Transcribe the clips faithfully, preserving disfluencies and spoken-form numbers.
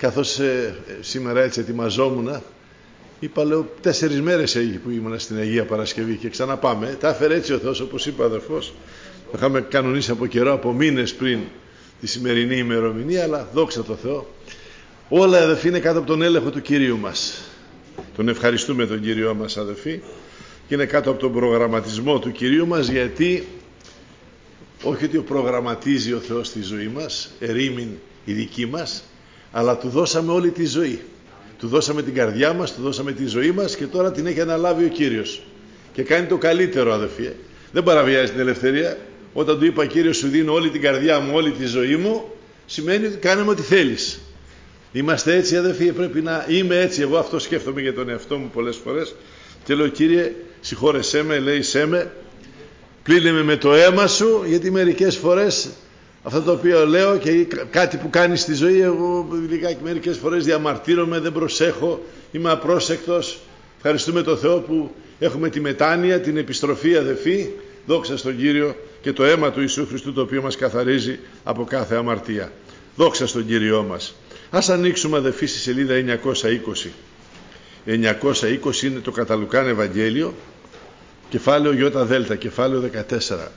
καθώς ε, σήμερα έτσι ετοιμαζόμουν, είπα, λέω, τέσσερις μέρες έγινε που ήμουν στην Αγία Παρασκευή και ξαναπάμε. Τα έφερε έτσι ο Θεός, όπως είπε ο αδερφός. Το είχαμε κανονίσει από καιρό, από μήνες πριν τη σημερινή ημερομηνία, αλλά δόξα τω Θεώ. Όλα, αδερφοί, είναι κάτω από τον έλεγχο του Κυρίου μας. Τον ευχαριστούμε τον Κύριό μας, αδερφοί, και είναι κάτω από τον προγραμματισμό του Κυρίου μας, γιατί όχι ότι προγραμματίζει ο Θεός τη ζωή μας, ερήμην η δική μας, αλλά του δώσαμε όλη τη ζωή. Του δώσαμε την καρδιά μας, του δώσαμε τη ζωή μας και τώρα την έχει αναλάβει ο Κύριος. Και κάνει το καλύτερο, αδερφοί. Δεν παραβιάζει την ελευθερία. Όταν του είπα, Κύριος, σου δίνω όλη την καρδιά μου, όλη τη ζωή μου, σημαίνει ότι κάνουμε ό,τι θέλεις. Είμαστε έτσι, αδερφοί, πρέπει να είμαι έτσι. Εγώ αυτό σκέφτομαι για τον εαυτό μου πολλές φορές. Και λέω, Κύριε, συγχώρεσέ με, ελέησέ με, πλύνε με με το αίμα σου, γιατί μερικές φορές αυτό το οποίο λέω και κάτι που κάνει στη ζωή, εγώ λιγάκι μερικές φορές διαμαρτύρομαι, δεν προσέχω, είμαι απρόσεκτος. Ευχαριστούμε τον Θεό που έχουμε τη μετάνοια, την επιστροφή, αδερφοί, δόξα στον Κύριο, και το αίμα του Ιησού Χριστού, το οποίο μας καθαρίζει από κάθε αμαρτία. Δόξα στον Κύριό μας. Ας ανοίξουμε, αδερφοί, στη σελίδα εννιακόσια είκοσι. εννιακόσια είκοσι είναι το Καταλουκάν Ευαγγέλιο, κεφάλαιο Ιώτα Δέλτα, κεφάλαιο δεκατέσσερα.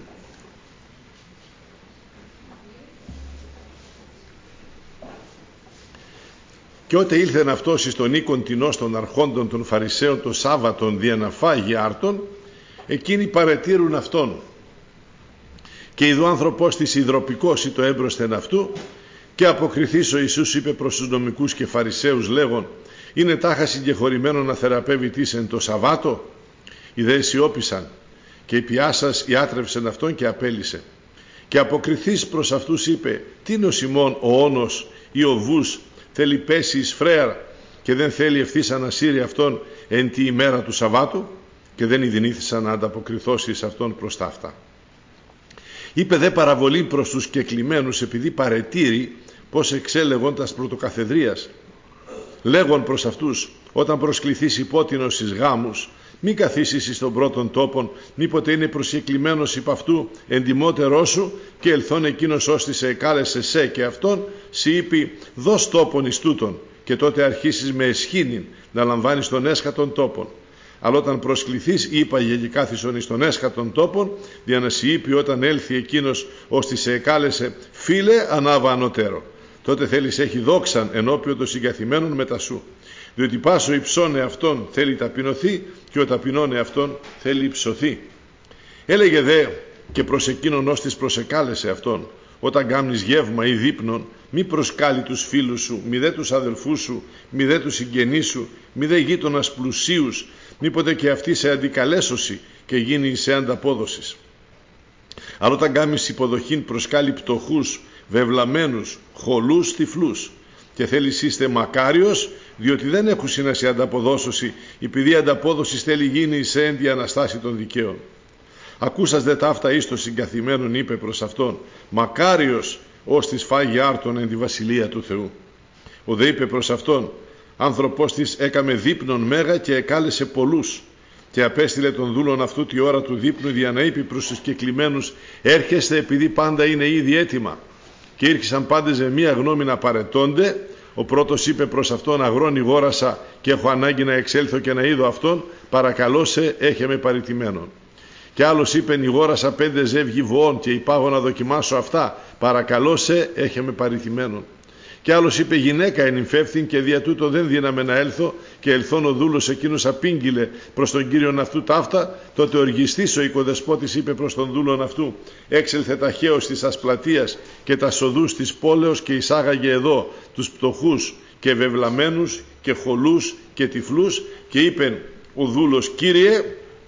Και ότε ήλθεν αυτός εις τον οίκον τινός των αρχόντων των Φαρισαίων το Σάββατον δια να φάγει άρτον, εκείνοι παρετήρουν αυτόν. Και ειδού άνθρωπος της υδροπικός ή το έμπροσθεν αυτού, και αποκριθείς ο Ιησούς είπε προς τους νομικούς και Φαρισαίους λέγον, είναι τάχα συγκεχωρημένο να θεραπεύει τις εν το Σαββάτο? Οι δε σιώπησαν, και η πιάσας ιάτρευσεν αυτόν και απέλυσε. Και αποκριθείς προς αυτούς είπε, τίνος ημών ο όνος ή ο βούς θέλει πέσει εις φρέαρ και δεν θέλει ευθύς ανασύρει αυτόν εν τη ημέρα του Σαββάτου? Και δεν ειδηνήθησαν να ανταποκριθώσει εις αυτόν προς ταύτα. Είπε δε παραβολή προς τους κεκλημένους, επειδή παρετήρη πως εξέλεγον τας πρωτοκαθεδρίας. Λέγον προς αυτούς, όταν προσκληθείς υπότινος εις γάμους, μη καθίσεις εις τον πρώτον τόπον, μήποτε είναι προσκεκλημένος υπ' αυτού εντιμότερό σου, και ελθόν εκείνος ως σε εκάλεσε σε και αυτόν, σοι είπε, δώσ' τόπον εις τούτον, και τότε αρχίσεις με εσχήνην να λαμβάνεις τον έσχατον τόπον. Αλλά όταν προσκληθείς, είπα για κάθισον εις τον έσχατον τόπον, δια να σοι είπε όταν έλθει εκείνος ως σε εκάλεσε, φίλε, ανάβα ανωτέρω. Τότε θέλεις έχει δόξαν ενώπιον των συγκαθημένων μετά σου. Διότι πάσο υψών εαυτόν θέλει ταπεινωθεί, και ο ταπεινών εαυτόν θέλει υψωθεί. Έλεγε δε και προς εκείνον ως της προσεκάλεσε αυτόν, όταν κάμνεις γεύμα ή δείπνον, μη προσκάλει τους φίλους σου, μη δε τους αδελφούς σου, μη δε τους συγγενείς σου, μη δε γείτονας πλουσίους, μήποτε και αυτή σε αντικαλέσωση και γίνει σε ανταπόδοσης. Αλλά όταν κάμεις υποδοχήν προσκάλει πτωχούς, βεβλαμένους, χολούς, τυφλούς, και θέλεις είστε μακάριος, διότι δεν έχουν να σε ανταποδώσωση, επειδή η ανταπόδοση θέλει γίνει σε έντια αναστάση των δικαίων. Ακούσας δε ταύτα εις των συγκαθημένων, είπε προς αυτόν, μακάριος ως της φάγει άρτον εν τη βασιλεία του Θεού. Ο δε είπε προς αυτόν, άνθρωπος της έκαμε δείπνον μέγα και εκάλεσε πολλούς, και απέστειλε τον δούλον αυτού τη ώρα του δείπνου δια να είπε προς τους κεκλημένους, έρχεστε επειδή πάντα είναι ήδη έτοιμα. Και ήρχισαν πάντες με μία γνώμη να παρετώνται. Ο πρώτος είπε προς αυτόν, αγρόν ηγόρασα και έχω ανάγκη να εξέλθω και να είδω αυτόν, παρακαλώ σε, έχε με παρητημένον. Και άλλος είπε, ηγόρασα πέντε ζεύγη βοών και υπάγω να δοκιμάσω αυτά, παρακαλώ σε, έχε με παρητημένον. Και άλλος είπε, γυναίκα ενυμφεύθην και δια τούτο δεν δύναμε να έλθω, και ελθόν ο δούλος εκείνος απήγγειλε προς τον κύριον αυτού ταύτα. Τότε οργιστής ο οικοδεσπότης είπε προς τον δούλον αυτού, έξελθε ταχαίως της ασπλατείας και τα οδούς της πόλεως και εισάγαγε εδώ τους πτωχούς και βεβλαμένους και χολούς και τυφλούς. Και είπε ο δούλος, Κύριε,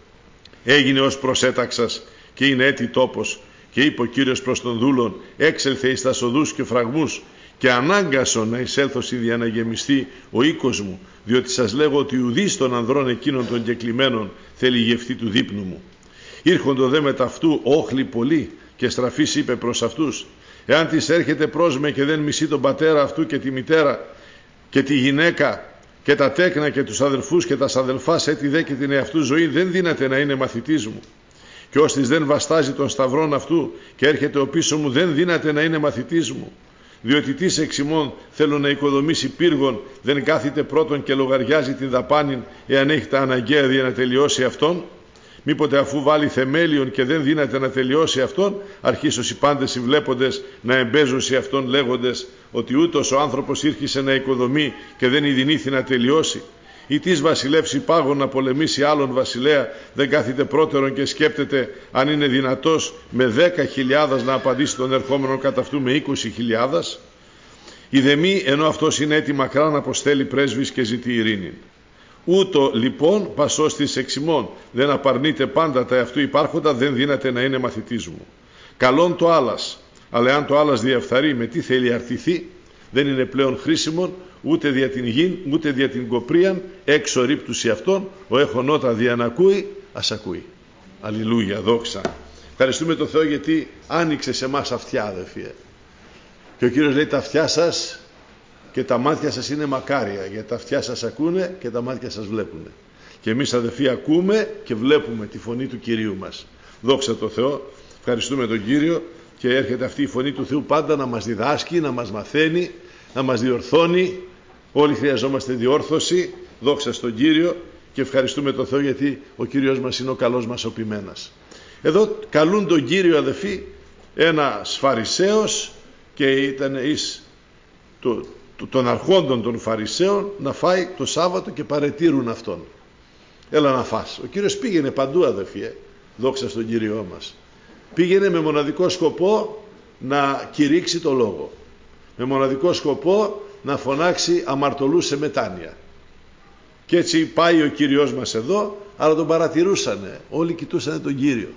έγινε ως προσέταξας και είναι έτη τόπος. Και είπε ο Κύριος προς τον δούλον, έξελθε εις τα οδούς και φραγμούς και ανάγκασον να εισέλθω για να γεμιστεί ο οίκος μου, διότι σας λέγω ότι ουδής των ανδρών εκείνων των κεκλημένων θέλει γευτή του δείπνου μου. Ήρχοντο δε μετ' αυτού όχλοι πολλοί, και στραφής είπε προς αυτούς, εάν της έρχεται προς με και δεν μισεί τον πατέρα αυτού και τη μητέρα και τη γυναίκα και τα τέκνα και τους αδελφούς και τα αδελφάς, έτι δε και την εαυτού ζωή, δεν δύναται να είναι μαθητής μου. Και ως της δεν βαστάζει τον σταυρόν αυτού και έρχεται ο πίσω μου, δεν δύναται να είναι μαθητής μου. Διότι τι εξ ημών θέλω να οικοδομήσει πύργον, δεν κάθεται πρώτον και λογαριάζει την δαπάνη, εάν έχει τα αναγκαία για να τελειώσει αυτόν. Μήποτε αφού βάλει θεμέλιον και δεν δύναται να τελειώσει αυτόν, αρχίσως οι πάντες οι βλέποντες να εμπέζουν σε αυτόν, λέγοντες ότι ούτως ο άνθρωπος ήρχισε να οικοδομεί και δεν ειδηνήθη να τελειώσει. Ή της βασιλεύς υπάγων να πολεμήσει άλλον βασιλέα, δεν κάθεται πρώτερον και σκέπτεται αν είναι δυνατός με δέκα χιλιάδας να απαντήσει τον ερχόμενο κατά αυτού με είκοσι χιλιάδας. Η δεμή, ενώ αυτός είναι έτοιμα μακρά να αποστέλει πρέσβης και ζητεί ειρήνη. Ούτω λοιπόν πασός της εξημών δεν απαρνείται πάντα τα αυτού υπάρχοντα, δεν δύναται να είναι μαθητής μου. Καλόν το άλλας, αλλά αν το άλλας διαφθαρεί με τι θέλει αρτηθεί, δεν είναι πλέον χρήσιμον ούτε δια την γην ούτε δια την κοπρίαν, έξω ρίπτουση αυτόν, ο έχων ότα διανακούει, ας ακούει. Αλληλούια, δόξα. Ευχαριστούμε τον Θεό γιατί άνοιξε σε εμάς αυτιά, αδελφοί. Και ο Κύριος λέει τα αυτιά σας και τα μάτια σας είναι μακάρια, γιατί τα αυτιά σας ακούνε και τα μάτια σας βλέπουν. Και εμείς, αδελφοί, ακούμε και βλέπουμε τη φωνή του Κυρίου μας. Δόξα τω Θεώ, ευχαριστούμε τον Κύριο και έρχεται αυτή η φωνή του Θεού πάντα να μας διδάσκει, να μας μαθαίνει, να μας διορθώνει. Όλοι χρειαζόμαστε διόρθωση. Δόξα στον Κύριο και ευχαριστούμε τον Θεό γιατί ο Κύριος μας είναι ο καλός μας ο ποιμένας. Εδώ καλούν τον Κύριο, αδελφοί, ένας Φαρισαίος και ήταν εις το, το, των αρχόντων των Φαρισαίων να φάει το Σάββατο και παρετήρουν αυτόν. Έλα να φας. Ο Κύριος πήγαινε παντού, αδελφοί, ε. Δόξα στον Κύριό μας. Πήγαινε με μοναδικό σκοπό να κηρύξει το λόγο. Με μοναδικό σκοπό να φωνάξει αμαρτωλούς σε μετάνοια. Και έτσι πάει ο Κύριος μας εδώ, αλλά τον παρατηρούσανε. Όλοι κοιτούσανε τον Κύριο.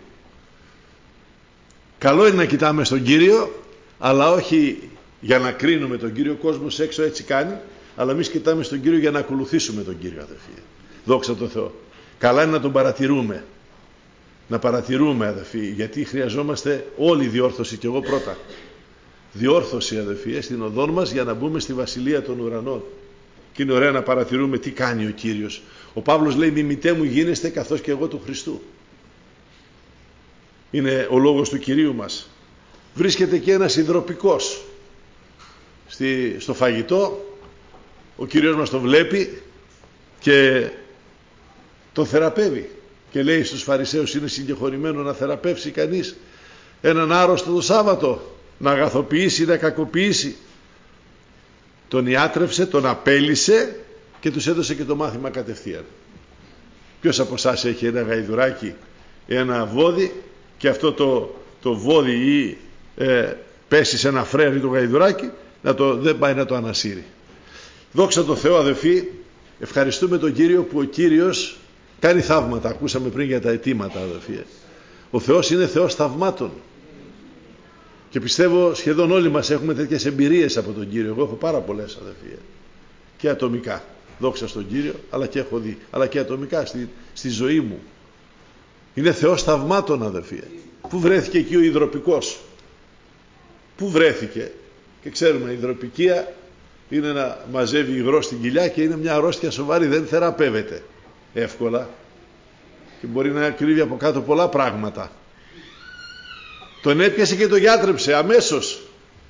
Καλό είναι να κοιτάμε στον Κύριο, αλλά όχι για να κρίνουμε τον Κύριο. Ο κόσμος έξω έτσι κάνει, αλλά εμείς κοιτάμε στον Κύριο για να ακολουθήσουμε τον Κύριο, αδελφοί. Δόξα τω Θεώ. Καλά είναι να τον παρατηρούμε. Να παρατηρούμε, αδελφοί, γιατί χρειαζόμαστε όλη διόρθωση, και εγώ πρώτα. Διόρθωση, αδελφοί, στην οδόν μας για να μπούμε στη Βασιλεία των Ουρανών. Και είναι ωραία να παρατηρούμε τι κάνει ο Κύριος. Ο Παύλος λέει μιμητέ μου γίνεστε καθώς και εγώ του Χριστού. Είναι ο λόγος του Κυρίου μας. Βρίσκεται και ένας υδροπικός στη, στο φαγητό. Ο Κύριος μας το βλέπει και τον θεραπεύει. Και λέει στους Φαρισαίους είναι συγκεχωρημένο να θεραπεύσει κανείς έναν άρρωστο το Σάββατο, να αγαθοποιήσει, να κακοποιήσει. Τον ιάτρευσε, τον απέλυσε και τους έδωσε και το μάθημα κατευθείαν. Ποιος από εσάς έχει ένα γαϊδουράκι, ένα βόδι και αυτό το, το βόδι ή ε, πέσει σε ένα φρέρι το γαϊδουράκι, να το, δεν πάει να το ανασύρει. Δόξα τω Θεώ, αδελφοί, ευχαριστούμε τον Κύριο που ο Κύριος κάνει θαύματα. Ακούσαμε πριν για τα αιτήματα, αδελφοί. Ο Θεός είναι Θεός θαυμάτων. Και πιστεύω σχεδόν όλοι μας έχουμε τέτοιες εμπειρίες από τον Κύριο. Εγώ έχω πάρα πολλές, αδελφοί. Και ατομικά. Δόξα στον Κύριο, αλλά και έχω δει. Αλλά και ατομικά στη, στη ζωή μου. Είναι Θεός θαυμάτων, αδελφοί. Πού βρέθηκε εκεί ο υδροπικός? Πού βρέθηκε? Και ξέρουμε, η υδροπικία είναι να μαζεύει υγρό στην κοιλιά και είναι μια αρρώστια σοβαρή. Δεν θεραπεύεται εύκολα. Και μπορεί να κρύβει από κάτω πολλά πράγματα. Τον έπιασε και τον γιατρέψε αμέσως.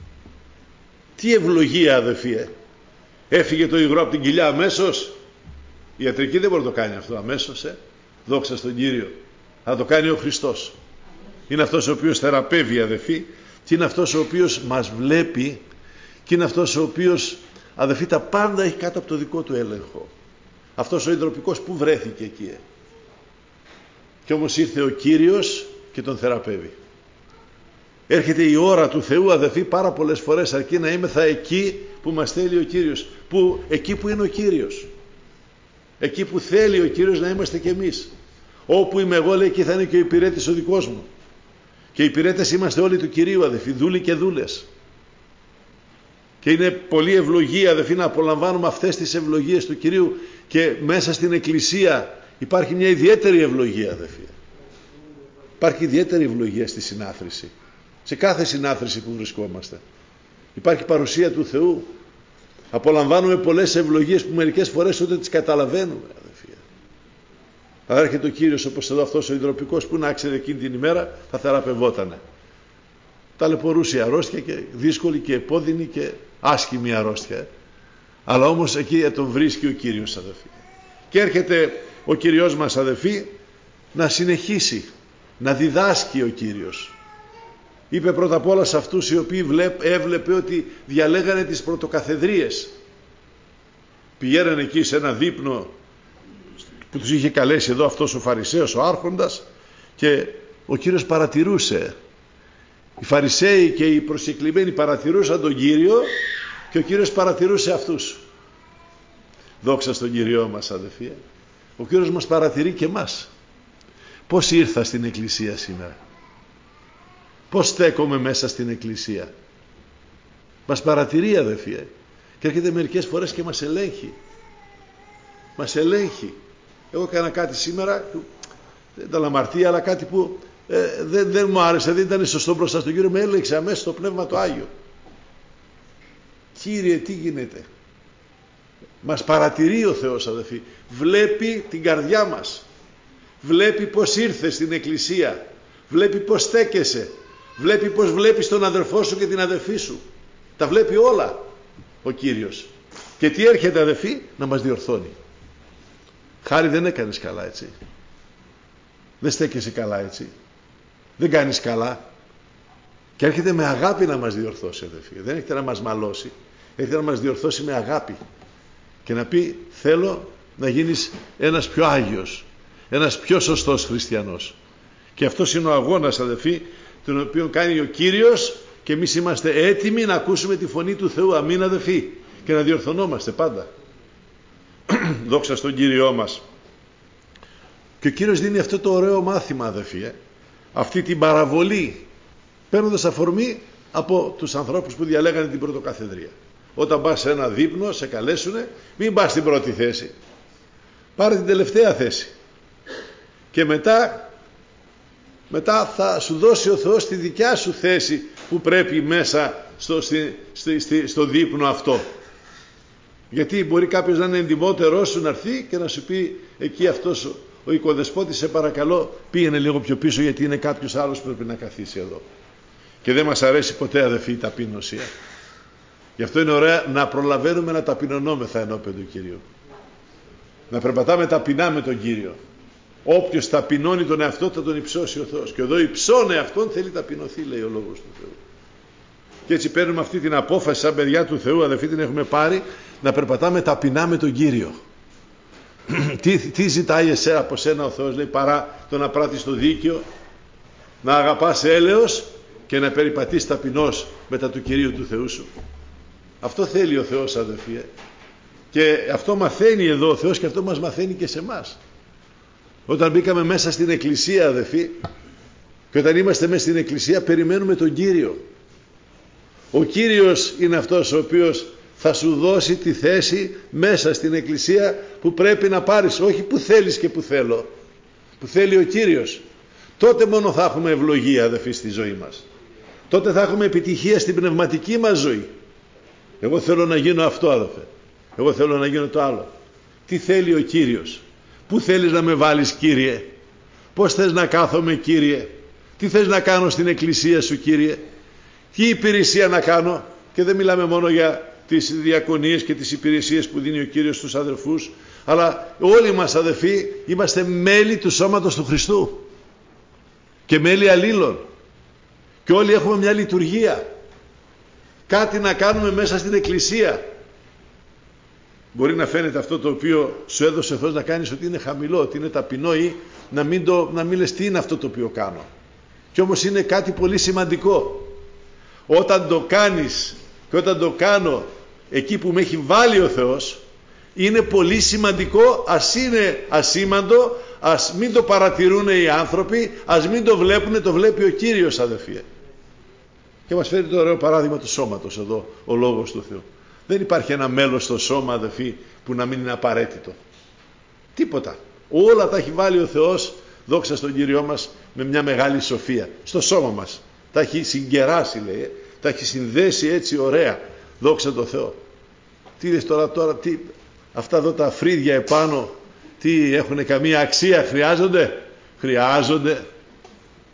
Τι ευλογία, αδελφοί. Έφυγε το υγρό από την κοιλιά αμέσως. Η ιατρική δεν μπορεί να το κάνει αυτό αμέσως. Ε. Δόξα στον Κύριο. Θα το κάνει ο Χριστός. Είναι αυτός ο οποίος θεραπεύει, αδελφοί. Και είναι αυτός ο οποίος μας βλέπει. Και είναι αυτός ο οποίος, αδελφοί, τα πάντα έχει κάτω από το δικό του έλεγχο. Αυτός ο υδροπικός που βρέθηκε εκεί. Ε. Και όμως ήρθε ο Κύριος και τον θεραπεύει. Έρχεται η ώρα του Θεού, αδελφοί, πάρα πολλές φορές, αρκεί να είμεθα εκεί που μας θέλει ο Κύριος. Που, εκεί που είναι ο Κύριος. Εκεί που θέλει ο Κύριος να είμαστε κι εμείς. Όπου είμαι εγώ, λέει, εκεί θα είναι και ο υπηρέτης ο δικός μου. Και οι υπηρέτες είμαστε όλοι του Κυρίου, αδελφοί, δούλοι και δούλες. Και είναι πολύ ευλογία, αδελφοί, να απολαμβάνουμε αυτές τις ευλογίες του Κυρίου. Και μέσα στην Εκκλησία υπάρχει μια ιδιαίτερη ευλογία, αδελφοί. Υπάρχει ιδιαίτερη ευλογία στη συνάθρηση. Σε κάθε συνάθρηση που βρισκόμαστε. Υπάρχει παρουσία του Θεού. Απολαμβάνουμε πολλές ευλογίες που μερικές φορές ούτε τις καταλαβαίνουμε, αδελφοί. Θα έρχεται ο Κύριος όπως εδώ αυτός ο υδροπικός που να ξέρει εκείνη την ημέρα θα θεραπευότανε. ταλαιπωρούσε η αρρώστια και δύσκολη και επώδυνη και άσχημη αρρώστια. Αλλά όμως εκεί τον βρίσκει ο Κύριος, αδελφοί. Και έρχεται ο Κύριος μας, αδελφοί, να συνεχίσει, να διδάσκει ο Κύριος. Είπε πρώτα απ' όλα σε αυτούς οι οποίοι βλέπ, έβλεπε ότι διαλέγανε τις πρωτοκαθεδρίες. Πηγαίνανε εκεί σε ένα δείπνο που τους είχε καλέσει εδώ αυτός ο Φαρισαίος, ο άρχοντας, και ο Κύριος παρατηρούσε. Οι Φαρισαίοι και οι προσκεκλημένοι παρατηρούσαν τον Κύριο και ο Κύριος παρατηρούσε αυτούς. Δόξα στον Κύριό μας, αδελφοί. Ο Κύριος μας παρατηρεί και εμάς. Πώς ήρθα στην εκκλησία σήμερα, πώς στέκομαι μέσα στην εκκλησία. Μας παρατηρεί, αδελφοί, και έρχεται μερικές φορές και μας ελέγχει. Μας ελέγχει. Εγώ έκανα κάτι σήμερα, δεν ήταν αμαρτία, αλλά κάτι που ε, δεν, δεν μου άρεσε, δεν ήταν σωστό μπροστά στον Κύριο. Με έλεγξε αμέσως στο Πνεύμα το Άγιο. Κύριε, τι γίνεται? Μας παρατηρεί ο Θεός, αδελφοί. Βλέπει την καρδιά μας. Βλέπει πως ήρθε στην εκκλησία. Βλέπει πως στέκεσαι. Βλέπει πως βλέπεις τον αδερφό σου και την αδερφή σου. Τα βλέπει όλα ο Κύριος. Και τι έρχεται, αδελφοί? Να μας διορθώνει. Χάρη, δεν έκανες καλά έτσι. Δεν στέκεσαι καλά έτσι. Δεν κάνεις καλά. Και έρχεται με αγάπη να μας διορθώσει, αδελφοί. Δεν έρχεται να μας μαλώσει. Έρχεται να μας διορθώσει με αγάπη. Και να πει, θέλω να γίνεις ένας πιο άγιος, ένας πιο σωστός χριστιανός. Και αυτός είναι ο αγώνας, αδελφοί, τον οποίο κάνει ο Κύριος, και εμείς είμαστε έτοιμοι να ακούσουμε τη φωνή του Θεού. Αμήν, αδελφοί, και να διορθωνόμαστε πάντα. Δόξα στον Κύριό μας. Και ο Κύριος δίνει αυτό το ωραίο μάθημα, αδελφοί, ε? αυτή την παραβολή, παίρνοντας αφορμή από τους ανθρώπους που διαλέγανε την πρωτοκαθεδρία. Όταν πας σε ένα δείπνο, σε καλέσουνε, μην πας στην πρώτη θέση. Πάρε την τελευταία θέση. Και μετά, μετά θα σου δώσει ο Θεός τη δικιά σου θέση που πρέπει μέσα στο, στη, στη, στη, στο δείπνο αυτό. Γιατί μπορεί κάποιος να είναι εντιμότερός σου, να έρθει και να σου πει εκεί αυτός ο, ο οικοδεσπότης, σε παρακαλώ πήγαινε λίγο πιο πίσω, γιατί είναι κάποιος άλλος που πρέπει να καθίσει εδώ. Και δεν μας αρέσει ποτέ, αδελφοί, η ταπείνωση. Γι' αυτό είναι ωραία να προλαβαίνουμε να ταπεινωνόμεθα ενώπιον του Κυρίου. Να περπατάμε ταπεινά με τον Κύριο. Όποιος ταπεινώνει τον εαυτό θα τον υψώσει ο Θεός. Και εδώ υψώνε αυτόν θέλει ταπεινωθεί, λέει ο Λόγος του Θεού. Και έτσι παίρνουμε αυτή την απόφαση σαν παιδιά του Θεού, αδελφοί, την έχουμε πάρει, να περπατάμε ταπεινά με τον Κύριο. τι, τι ζητάει εσένα, από σένα ο Θεός, λέει, παρά το να πράττεις το δίκαιο, να αγαπάς έλεος και να περιπατείς ταπεινός μετά του Κυρίου του Θεού σου. Αυτό θέλει ο Θεός, αδελφοί. Και αυτό μαθαίνει εδώ ο Θεός, και αυτό μας μαθαίνει και σε εμάς. Όταν μπήκαμε μέσα στην εκκλησία, αδελφοί, και όταν είμαστε μέσα στην εκκλησία, περιμένουμε τον Κύριο. Ο Κύριος είναι αυτός ο οποίος θα σου δώσει τη θέση μέσα στην εκκλησία που πρέπει να πάρεις, όχι που θέλεις και που θέλω, που θέλει ο Κύριος. Τότε μόνο θα έχουμε ευλογία, αδελφοί, στη ζωή μας. Τότε θα έχουμε επιτυχία στην πνευματική μας ζωή. Εγώ θέλω να γίνω αυτό, αδελφέ. Εγώ θέλω να γίνω το άλλο. Τι θέλει ο Κύριος? Πού θέλεις να με βάλεις, Κύριε? Πώς θες να κάθομαι, Κύριε? Τι θες να κάνω στην εκκλησία σου, Κύριε? Τι υπηρεσία να κάνω? Και δεν μιλάμε μόνο για τις διακονίες και τις υπηρεσίες που δίνει ο Κύριος στους αδελφούς, αλλά όλοι μας, αδελφοί, είμαστε μέλη του σώματος του Χριστού και μέλη αλλήλων, και όλοι έχουμε μια λειτουργία, κάτι να κάνουμε μέσα στην εκκλησία. Μπορεί να φαίνεται αυτό το οποίο σου έδωσε ο Θεός να κάνεις ότι είναι χαμηλό, ότι είναι ταπεινό, ή να μην, το, να μην λες τι είναι αυτό το οποίο κάνω. Και όμως είναι κάτι πολύ σημαντικό. Όταν το κάνεις και όταν το κάνω εκεί που με έχει βάλει ο Θεός, είναι πολύ σημαντικό, ας είναι ασήμαντο, ας μην το παρατηρούν οι άνθρωποι, ας μην το βλέπουν, το βλέπει ο Κύριος, αδελφοί. Και μας φέρει το ωραίο παράδειγμα του σώματος εδώ, ο Λόγος του Θεού. Δεν υπάρχει ένα μέλος στο σώμα, αδελφοί, που να μην είναι απαραίτητο. Τίποτα. Όλα τα έχει βάλει ο Θεός, δόξα στον Κύριό μας, με μια μεγάλη σοφία. Στο σώμα μας. Τα έχει συγκεράσει, λέει. Τα έχει συνδέσει έτσι ωραία. Δόξα τω Θεώ. Τι είδες τώρα, τώρα, τι, αυτά εδώ τα φρύδια επάνω, τι έχουνε καμία αξία? Χρειάζονται? Χρειάζονται.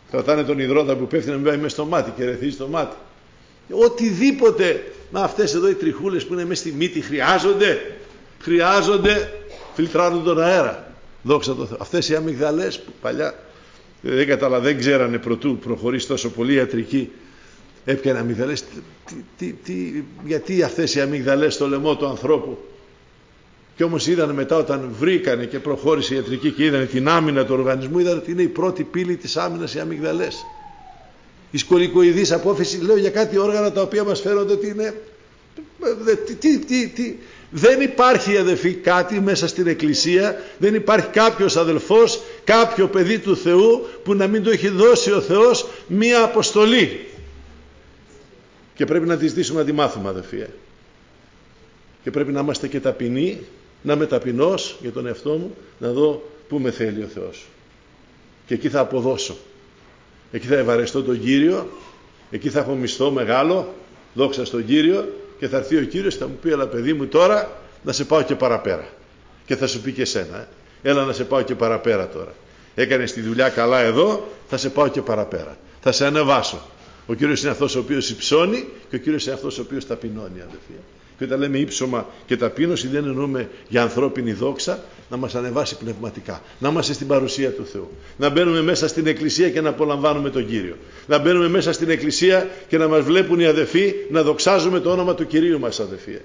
Κρατάνε τον υδρότα που πέφτει να μην πάει μέσα στο μάτι και ρεθίζει το μάτι. Οτιδήποτε. Μα αυτές εδώ οι τριχούλες που είναι μέσα στη μύτη χρειάζονται. Χρειάζονται. Φιλτράρουν τον αέρα. Δόξα τω Θεώ. Αυτές οι αμυγδαλές που παλιά δεν καταλα, δεν ξέρανε προτού προχωρήσει τόσο πολύ ιατρική. Έπιανε αμυγδαλές. Τι, τι, τι, γιατί αυτές οι αμυγδαλές στο λαιμό του ανθρώπου. Και όμως είδαν μετά όταν βρήκανε και προχώρησε η ιατρική και είδανε την άμυνα του οργανισμού, είδαν ότι είναι η πρώτη πύλη της άμυνας οι αμυγδαλές. Η σκολικοειδής απόφυση, λέω για κάτι όργανα τα οποία μας φέρονται ότι είναι... Τι, τι, τι, τι. Δεν υπάρχει, αδελφοί, κάτι μέσα στην Εκκλησία, δεν υπάρχει κάποιος αδελφός, κάποιο παιδί του Θεού που να μην το έχει δώσει ο Θεός μία αποστολή. Και πρέπει να τη ζητήσουμε να τη μάθουμε, αδελφοί. Και πρέπει να είμαστε και ταπεινοί, να είμαι ταπεινός για τον εαυτό μου, να δω πού με θέλει ο Θεός. Και εκεί θα αποδώσω. Εκεί θα ευαρεστώ τον Κύριο, εκεί θα έχω μισθό μεγάλο, δόξα στον Κύριο, και θα έρθει ο Κύριος και θα μου πει, έλα παιδί μου τώρα να σε πάω και παραπέρα. Και θα σου πει και εσένα, ε. έλα να σε πάω και παραπέρα τώρα. Έκανες τη δουλειά καλά εδώ, θα σε πάω και παραπέρα. Θα σε ανεβάσω. Ο Κύριος είναι αυτός ο οποίος υψώνει και ο Κύριος είναι αυτός ο οποίος ταπεινώνει, αδελφοί. Και όταν λέμε ύψωμα και ταπείνωση δεν εννοούμε για ανθρώπινη δόξα, να μας ανεβάσει πνευματικά, να είμαστε στην παρουσία του Θεού, να μπαίνουμε μέσα στην Εκκλησία και να απολαμβάνουμε τον Κύριο, να μπαίνουμε μέσα στην Εκκλησία και να μας βλέπουν οι αδελφοί να δοξάζουμε το όνομα του Κυρίου μας, αδελφοί.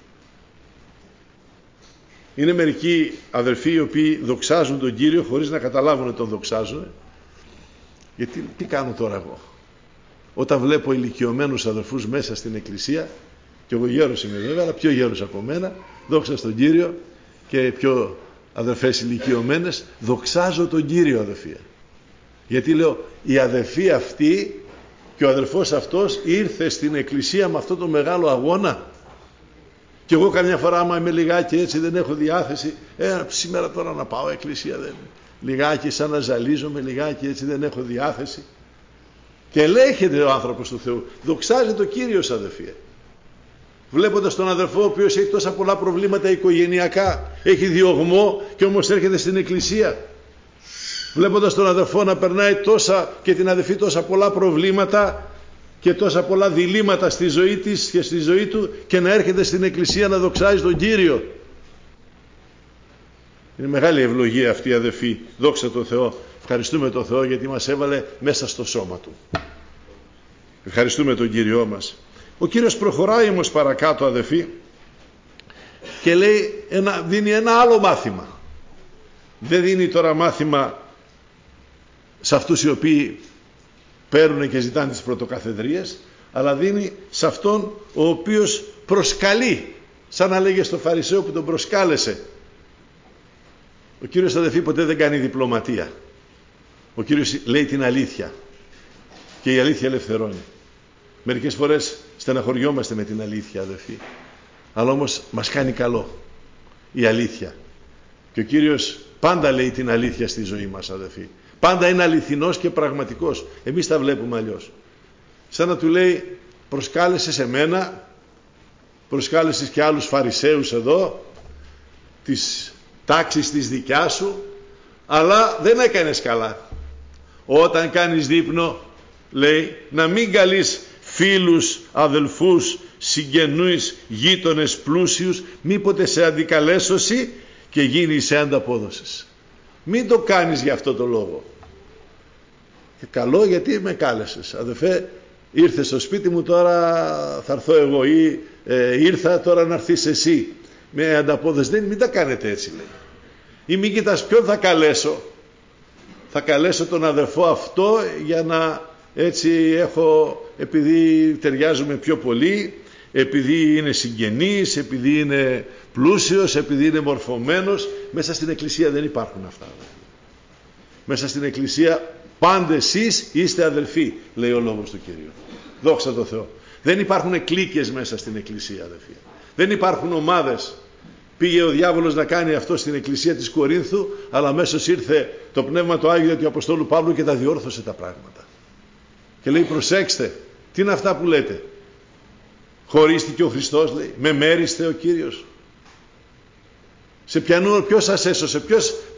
Είναι μερικοί αδελφοί οι οποίοι δοξάζουν τον Κύριο χωρίς να καταλάβουν ότι τον δοξάζουν. Γιατί τι κάνω τώρα εγώ? Όταν βλέπω ηλικιωμένους αδελφούς μέσα στην Εκκλησία, και εγώ γέρος είμαι βέβαια, αλλά πιο γέρος από μένα, δόξα στον Κύριο, και πιο αδελφές ηλικιωμένες, δοξάζω τον Κύριο, αδελφοί. Γιατί λέω, η αδελφή αυτή και ο αδελφός αυτός ήρθε στην Εκκλησία με αυτό το μεγάλο αγώνα. Και εγώ καμιά φορά άμα είμαι λιγάκι έτσι δεν έχω διάθεση, ε, σήμερα τώρα να πάω Εκκλησία, δεν, λιγάκι σαν να ζαλίζομαι, λιγάκι έτσι δεν έχω διάθεση. Και ελέγχεται ο άνθρωπος του Θεού, δοξάζει το Κύριος, αδελφοί. Βλέποντας τον αδελφό ο οποίος έχει τόσα πολλά προβλήματα οικογενειακά, έχει διωγμό και όμως έρχεται στην Εκκλησία. Βλέποντας τον αδελφό να περνάει τόσα και την αδελφή τόσα πολλά προβλήματα και τόσα πολλά διλήμματα στη ζωή της και στη ζωή του και να έρχεται στην Εκκλησία να δοξάζει τον Κύριο. Είναι μεγάλη ευλογία αυτή η αδελφή. Δόξα τω Θεώ. Ευχαριστούμε τον Θεό γιατί μας έβαλε μέσα στο σώμα Του. Ευχαριστούμε τον Κύριό μας. Ο Κύριος προχωράει όμως παρακάτω, αδελφοί, και λέει, ένα, δίνει ένα άλλο μάθημα. Δεν δίνει τώρα μάθημα σε αυτούς οι οποίοι παίρνουν και ζητάνε τις πρωτοκαθεδρίες, αλλά δίνει σε αυτόν ο οποίος προσκαλεί, σαν να λέγε στο Φαρισαίο που τον προσκάλεσε. Ο Κύριος, αδελφοί, ποτέ δεν κάνει διπλωματία. Ο Κύριος λέει την αλήθεια και η αλήθεια ελευθερώνει. Μερικές φορές στεναχωριόμαστε με την αλήθεια, αδελφοί, αλλά όμως μας κάνει καλό η αλήθεια. Και ο Κύριος πάντα λέει την αλήθεια στη ζωή μας, αδελφοί. Πάντα είναι αληθινός και πραγματικός. Εμείς τα βλέπουμε αλλιώς. Σαν να του λέει, προσκάλεσες εμένα, προσκάλεσες και άλλους Φαρισαίους εδώ, της τάξης της δικιάς σου, αλλά δεν έκανες καλά. Όταν κάνεις δείπνο, λέει, να μην καλείς φίλους, αδελφούς, συγγενείς, γείτονες, πλούσιους, μήποτε σε αντικαλέσωση και γίνει σε ανταπόδοσης. Μην το κάνεις για αυτό το λόγο. Και καλό γιατί με κάλεσες. Αδελφέ, ήρθες στο σπίτι μου, τώρα θα έρθω εγώ, ή ε, ήρθα τώρα να έρθεις εσύ. Με ανταπόδοση. Δεν, μην τα κάνετε έτσι, λέει. Ή μην κοιτάς ποιον θα καλέσω. Θα καλέσω τον αδελφό αυτό για να έτσι έχω, επειδή ταιριάζουμε πιο πολύ, επειδή είναι συγγενής, επειδή είναι πλούσιος, επειδή είναι μορφωμένος. Μέσα στην Εκκλησία δεν υπάρχουν αυτά. Μέσα στην Εκκλησία πάντε εσείς είστε αδελφοί, λέει ο λόγος του Κυρίου. Δόξα τω Θεώ. Δεν υπάρχουν κλίκες μέσα στην Εκκλησία, αδελφοί. Δεν υπάρχουν ομάδες. Πήγε ο διάβολος να κάνει αυτό στην Εκκλησία της Κορίνθου, αλλά αμέσως ήρθε το Πνεύμα το Άγιο του Αποστόλου Παύλου και τα διόρθωσε τα πράγματα. Και λέει, προσέξτε, τι είναι αυτά που λέτε. Χωρίστηκε ο Χριστός, λέει, με μέριστε ο Κύριος. Σε ποιανού, ποιος σας έσωσε, ποιος,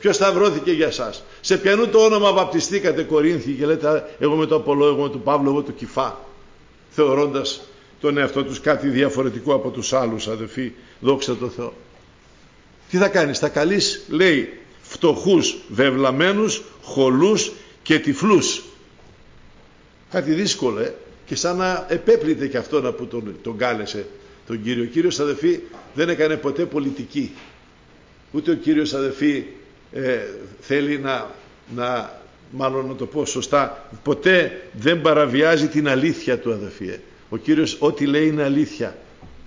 Ποιος σταυρώθηκε για σας? Σε ποιανού το όνομα βαπτιστήκατε, Κορίνθιοι, και λέτε εγώ με τον Απολό, εγώ με τον Παύλο, εγώ του Κηφά, θεωρώντας τον εαυτό τους κάτι διαφορετικό από τους άλλους, αδελφοί, δόξα τω Θεώ. Τι θα κάνεις? Θα καλείς, λέει, φτωχούς, βεβλαμένους, χολούς και τυφλούς. Κάτι δύσκολο, ε? Και σαν να επέπλητε και αυτό που τον, τον κάλεσε τον Κύριο. Ο Κύριος, αδελφοί, δεν έκανε ποτέ πολιτική. Ούτε ο Κύριος, αδελφοί, ε, θέλει να, να, μάλλον να το πω σωστά, ποτέ δεν παραβιάζει την αλήθεια του, αδελφοί. Ε. Ο Κύριος ό,τι λέει είναι αλήθεια.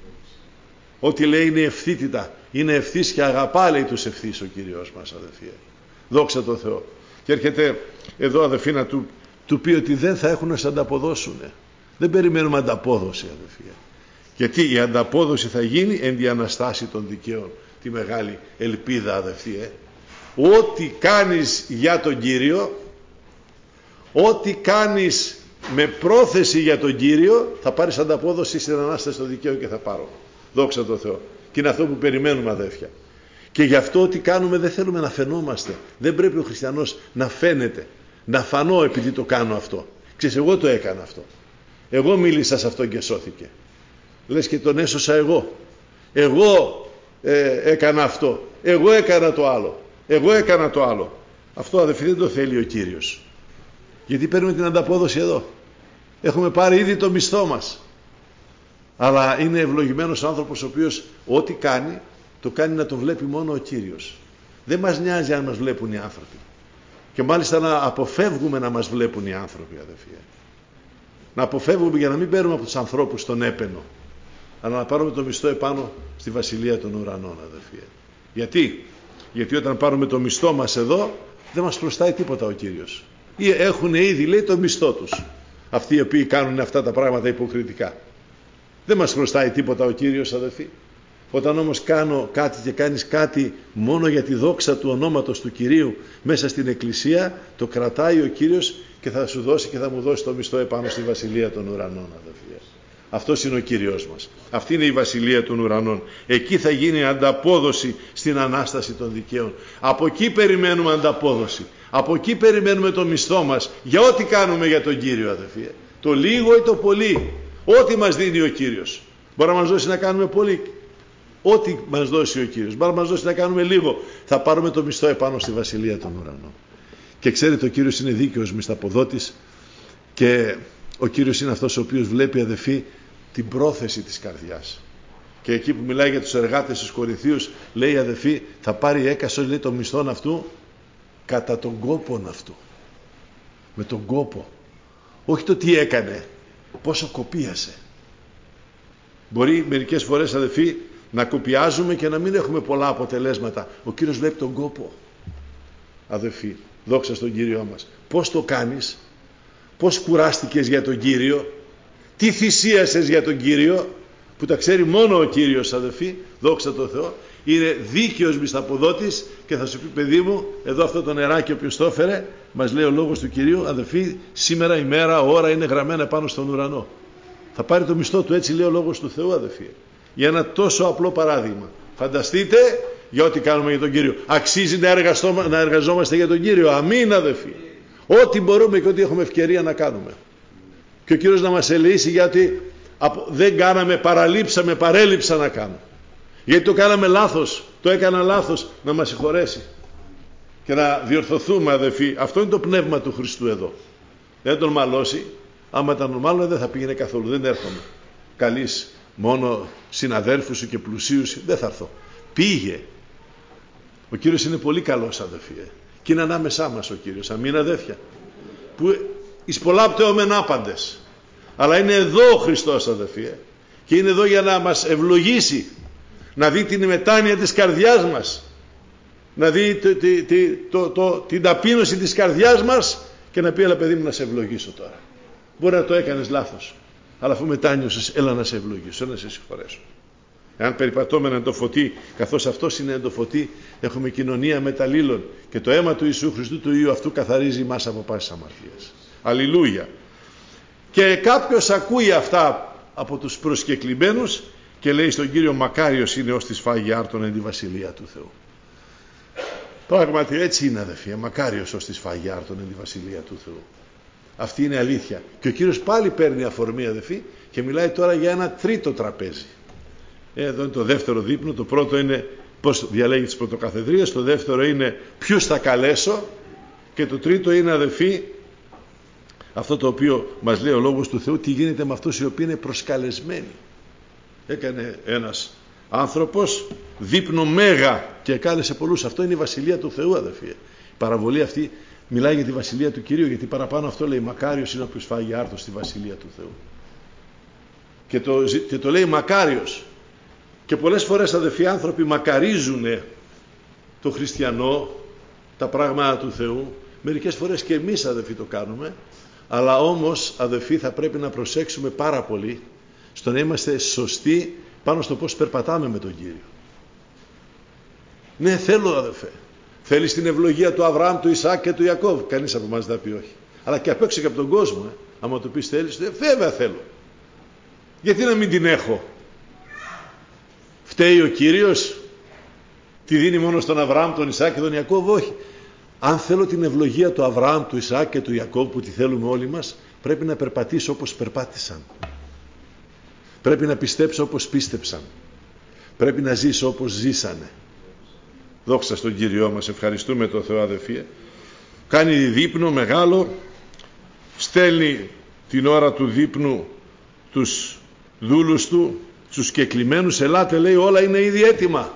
Ό,τι λέει είναι ευθύτητα. Είναι ευθύς και αγαπά, λέει, τους ευθύς ο Κύριος μας, αδελφοί. Ε. Δόξα τω Θεώ. Και έρχεται εδώ, αδελφοί, να του, του πει ότι δεν θα έχουν να σε ανταποδώσουν. Δεν περιμένουμε ανταπόδοση, αδελφοί. Γιατί η ανταπόδοση θα γίνει εν τη Αναστάση των δικαίων. Τη μεγάλη ελπίδα, αδελφοί. Ε. Ό,τι κάνεις για τον Κύριο, ό,τι κάνεις με πρόθεση για τον Κύριο, θα πάρεις ανταπόδοση στην Ανάσταση των δικαίων και θα πάρω. Δόξα τω Θεώ. Και είναι αυτό που περιμένουμε, αδέλφια. Και γι' αυτό ό,τι κάνουμε δεν θέλουμε να φαινόμαστε. Δεν πρέπει ο χριστιανός να φαίνεται, να φανώ επειδή το κάνω αυτό. Ξέρεις, εγώ το έκανα αυτό. Εγώ μίλησα σε αυτόν και σώθηκε. Λες και τον έσωσα εγώ. Εγώ ε, έκανα αυτό. Εγώ έκανα το άλλο. Εγώ έκανα το άλλο. Αυτό, αδελφοί, δεν το θέλει ο Κύριος. Γιατί παίρνουμε την ανταπόδοση εδώ. Έχουμε πάρει ήδη το μισθό μας. Αλλά είναι ευλογημένος άνθρωπος ο οποίος ό,τι κάνει, το κάνει να το βλέπει μόνο ο Κύριος. Δεν μας νοιάζει αν μας βλέπουν οι άνθρωποι. Και μάλιστα να αποφεύγουμε να μας βλέπουν οι άνθρωποι, αδελφοί. Να αποφεύγουμε για να μην παίρνουμε από τους ανθρώπους τον έπαινο. Αλλά να πάρουμε το μισθό επάνω στη Βασιλεία των Ουρανών, αδελφοί. Γιατί? Γιατί όταν πάρουμε το μισθό μας εδώ, δεν μας χρωστάει τίποτα ο Κύριος. Ή έχουν ήδη, λέει, το μισθό τους. Αυτοί οι οποίοι κάνουν αυτά τα πράγματα υποκριτικά. Δεν μας χρωστάει τίποτα ο Κύριος, αδελφοί. Όταν όμως κάνω κάτι και κάνεις κάτι μόνο για τη δόξα του ονόματος του Κυρίου μέσα στην Εκκλησία, το κρατάει ο Κύριος και θα σου δώσει και θα μου δώσει το μισθό επάνω στη Βασιλεία των Ουρανών, αδελφοί. Αυτός είναι ο Κύριος μας. Αυτή είναι η Βασιλεία των Ουρανών. Εκεί θα γίνει ανταπόδοση στην Ανάσταση των δικαίων. Από εκεί περιμένουμε ανταπόδοση. Από εκεί περιμένουμε το μισθό μας για ό,τι κάνουμε για τον Κύριο, αδελφοί. Το λίγο ή το πολύ. Ό,τι μας δίνει ο Κύριος. Μπορεί να μας δώσει να κάνουμε πολύ. Ό,τι μας δώσει ο Κύριος. Μπορεί να μας δώσει να κάνουμε λίγο. Θα πάρουμε το μισθό επάνω στη Βασιλεία των Ουρανών. Και ξέρετε, ο Κύριος είναι δίκαιος μισθαποδότης και ο Κύριος είναι αυτός ο οποίος βλέπει, αδελφοί, την πρόθεση της καρδιάς. Και εκεί που μιλάει για τους εργάτες στους Κορινθίους, λέει, αδελφοί, θα πάρει έκαστος, λέει, το μισθόν αυτού κατά τον κόπον αυτού. Με τον κόπο. Όχι το τι έκανε, πόσο κοπίασε. Μπορεί μερικές φορές, αδελφοί, να κοπιάζουμε και να μην έχουμε πολλά αποτελέσματα. Ο Κύριος βλέπει τον κόπο, αδελφοί. Δόξα στον Κύριό μας. Πώς το κάνεις? Πώς κουράστηκες για τον Κύριο? Τι θυσίασες για τον Κύριο? Που τα ξέρει μόνο ο Κύριος, αδελφοί. Δόξα τω Θεώ. Είναι δίκαιος μισθαποδότης και θα σου πει, παιδί μου, εδώ αυτό το νεράκι όποιος το έφερε, μας λέει ο λόγος του Κυρίου, αδελφοί, σήμερα η μέρα, ώρα είναι γραμμένα πάνω στον ουρανό. Θα πάρει το μισθό του, έτσι λέει ο λόγος του Θεού, αδελφοί. Για ένα τόσο απλό παράδειγμα. Φανταστείτε για ό,τι κάνουμε για τον Κύριο. Αξίζει να, να εργαζόμαστε για τον Κύριο. Αμήν, αδελφοί. Ό,τι μπορούμε και ό,τι έχουμε ευκαιρία να κάνουμε. Και ο Κύριος να μας ελεήσει γιατί δεν κάναμε, παραλείψαμε, παρέλειψα να κάνουμε. Γιατί το κάναμε λάθος, το έκανα λάθος, να μας συγχωρέσει. Και να διορθωθούμε, αδελφοί. Αυτό είναι το πνεύμα του Χριστού εδώ. Δεν τον μαλώσει. Άμα ήταν μάλλον δεν θα πήγαινε καθόλου. Δεν έρχομαι. Καλείς μόνο συναδέλφους σου και πλουσίους. Δεν θα έρθω. Πήγε. Ο Κύριος είναι πολύ καλός, αδελφοί. Και είναι ανάμεσά μας ο Κύριος. Αμήν, αδέλφια. Που εις πολλά πτεώμεν άπαντες. Αλλά είναι εδώ ο Χριστός, αδελφοί. Και είναι εδώ για να μας ευλογήσει. Να δει την μετάνοια της καρδιάς μας. Να δει το, το, το, το, την ταπείνωση της καρδιάς μας και να πει, έλα παιδί μου να σε ευλογήσω τώρα. Μπορεί να το έκανες λάθος. Αλλά αφού μετάνιωσες, έλα να σε ευλογήσω, έλα να σε συγχωρέσω. Εάν περιπατώμε εν το φωτί, καθώς αυτός είναι εν το φωτί, έχουμε κοινωνία μεταλλήλων και το αίμα του Ιησού Χριστού του Υιού αυτού καθαρίζει μας από πάσης αμαρτίας. Αλληλούια. Και κάποιος ακούει αυτά από τους προσκεκλημένους και λέει στον Κύριο, μακάριος είναι ως της φάγει άρτον εν τη Βασιλεία του Θεού. Πράγματι έτσι είναι, αδελφοί. Μακάριος ως τη σφαγή άρτων εν τη βασιλεία του Θεού. Αυτή είναι αλήθεια. Και ο Κύριος πάλι παίρνει αφορμή, αδελφοί, και μιλάει τώρα για ένα τρίτο τραπέζι. Εδώ είναι το δεύτερο δείπνο. Το πρώτο είναι πώς διαλέγει τις πρωτοκαθεδρίες. Το δεύτερο είναι ποιους θα καλέσω. Και το τρίτο είναι, αδελφοί, αυτό το οποίο μας λέει ο Λόγος του Θεού, τι γίνεται με αυτούς οι οποίοι είναι προσκαλεσμένοι. Έκανε ένας άνθρωπος δείπνο μέγα και κάλεσε πολλούς. Αυτό είναι η βασιλεία του Θεού, αδελφοί. Η παραβολή αυτή μιλάει για τη βασιλεία του Κυρίου, γιατί παραπάνω αυτό λέει μακάριος είναι όποιος φάγει άρτος στη βασιλεία του Θεού. Και το, και το λέει μακάριος. Και πολλές φορές, αδελφοί, άνθρωποι μακαρίζουν το χριστιανό, τα πράγματα του Θεού. Μερικές φορές και εμείς, αδελφοί, το κάνουμε. Αλλά όμως, αδελφοί, θα πρέπει να προσέξουμε πάρα πολύ στο να είμαστε σωστοί πάνω στο πώς περπατάμε με τον Κύριο. Ναι, θέλω, αδελφέ. Θέλεις την ευλογία του Αβραάμ, του Ισαάκ και του Ιακώβ. Κανείς από εμάς δεν θα πει όχι. Αλλά και απ' έξω και από τον κόσμο, ε. άμα του πεις θέλεις, βέβαια θέλω. Γιατί να μην την έχω? Φταίει ο Κύριος? Τη δίνει μόνο στον Αβραάμ, τον Ισαάκ και τον Ιακώβ? Όχι. Αν θέλω την ευλογία του Αβραάμ, του Ισαάκ και του Ιακώβ, που τη θέλουμε όλοι μας, πρέπει να περπατήσω όπως περπάτησαν. Πρέπει να πιστέψω όπως πίστεψαν. Πρέπει να ζήσω όπως ζήσανε. Δόξα στον Κύριό μας. Ευχαριστούμε τον Θεό, αδελφοί. Κάνει δείπνο μεγάλο. Στέλνει την ώρα του δείπνου τους δούλους του, τους κεκλημένους. Ελάτε, λέει, όλα είναι ήδη έτοιμα.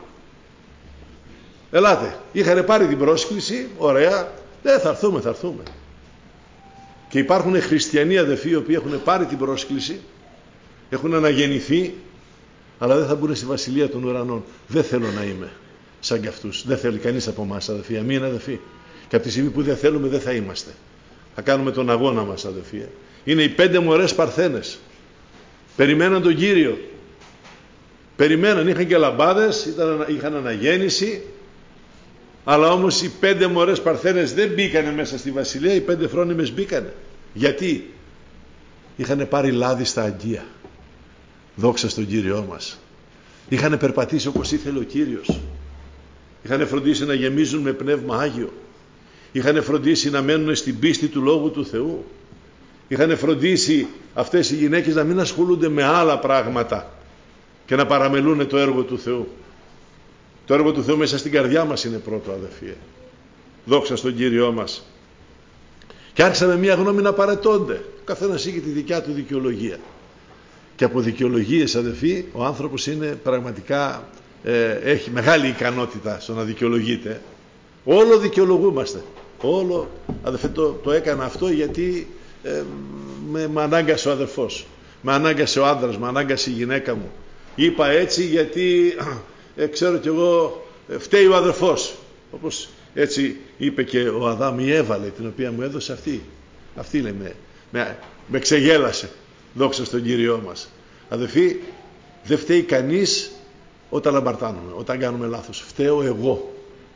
Ελάτε. Είχαν πάρει την πρόσκληση. Ωραία. Δεν θα έρθουμε, θα έρθουμε. Και υπάρχουν χριστιανοί, αδελφοί, οι οποίοι έχουν πάρει την πρόσκληση, έχουν αναγεννηθεί, αλλά δεν θα μπουν στη βασιλεία των ουρανών. Δεν θέλω να είμαι σαν κι αυτούς. Δεν θέλει κανείς από εμάς, αδελφοί. Αμήν, αδελφοί. Και από τη στιγμή που δεν θέλουμε, δεν θα είμαστε. Θα κάνουμε τον αγώνα μας, αδελφοί. Είναι οι πέντε μωρές παρθένες. Περιμέναν τον Κύριο. Περιμέναν, είχαν και λαμπάδες, ήταν, είχαν αναγέννηση, αλλά όμως οι πέντε μωρές παρθένες δεν μπήκανε μέσα στη βασιλεία, οι πέντε φρόνιμες μπήκανε. Γιατί? Είχαν πάρει λάδι στα αγγεία. Δόξα στον Κύριό μας. Είχαν περπατήσει όπως ήθελε ο Κύριος. Είχαν φροντίσει να γεμίζουν με πνεύμα Άγιο. Είχαν φροντίσει να μένουν στην πίστη του Λόγου του Θεού. Είχαν φροντίσει αυτές οι γυναίκες να μην ασχολούνται με άλλα πράγματα και να παραμελούν το έργο του Θεού. Το έργο του Θεού μέσα στην καρδιά μας είναι πρώτο, αδελφοί. Δόξα στον Κύριό μας. Και άρχισαν με μία γνώμη να παρετώνται. Ο καθένας είχε τη δικιά του δικαιολογία. Και από δικαιολογίες, αδελφοί, ο άνθρωπος είναι πραγματικά, ε, έχει μεγάλη ικανότητα στο να δικαιολογείται. Όλο δικαιολογούμαστε. Όλο, αδελφοί, το, το έκανα αυτό γιατί ε, με, με ανάγκασε ο αδελφός. Με ανάγκασε ο άντρας, με ανάγκασε η γυναίκα μου. Είπα έτσι γιατί, ε, ξέρω κι εγώ, ε, φταίει ο αδελφός. Όπως έτσι είπε και ο Αδάμ, η Έβαλε, την οποία μου έδωσε αυτή. Αυτή λέει, με, με, με ξεγέλασε. Δόξα στον Κύριό μας. Αδελφοί, δεν φταίει κανείς όταν λαμπαρτάνουμε, όταν κάνουμε λάθος. Φταίω εγώ.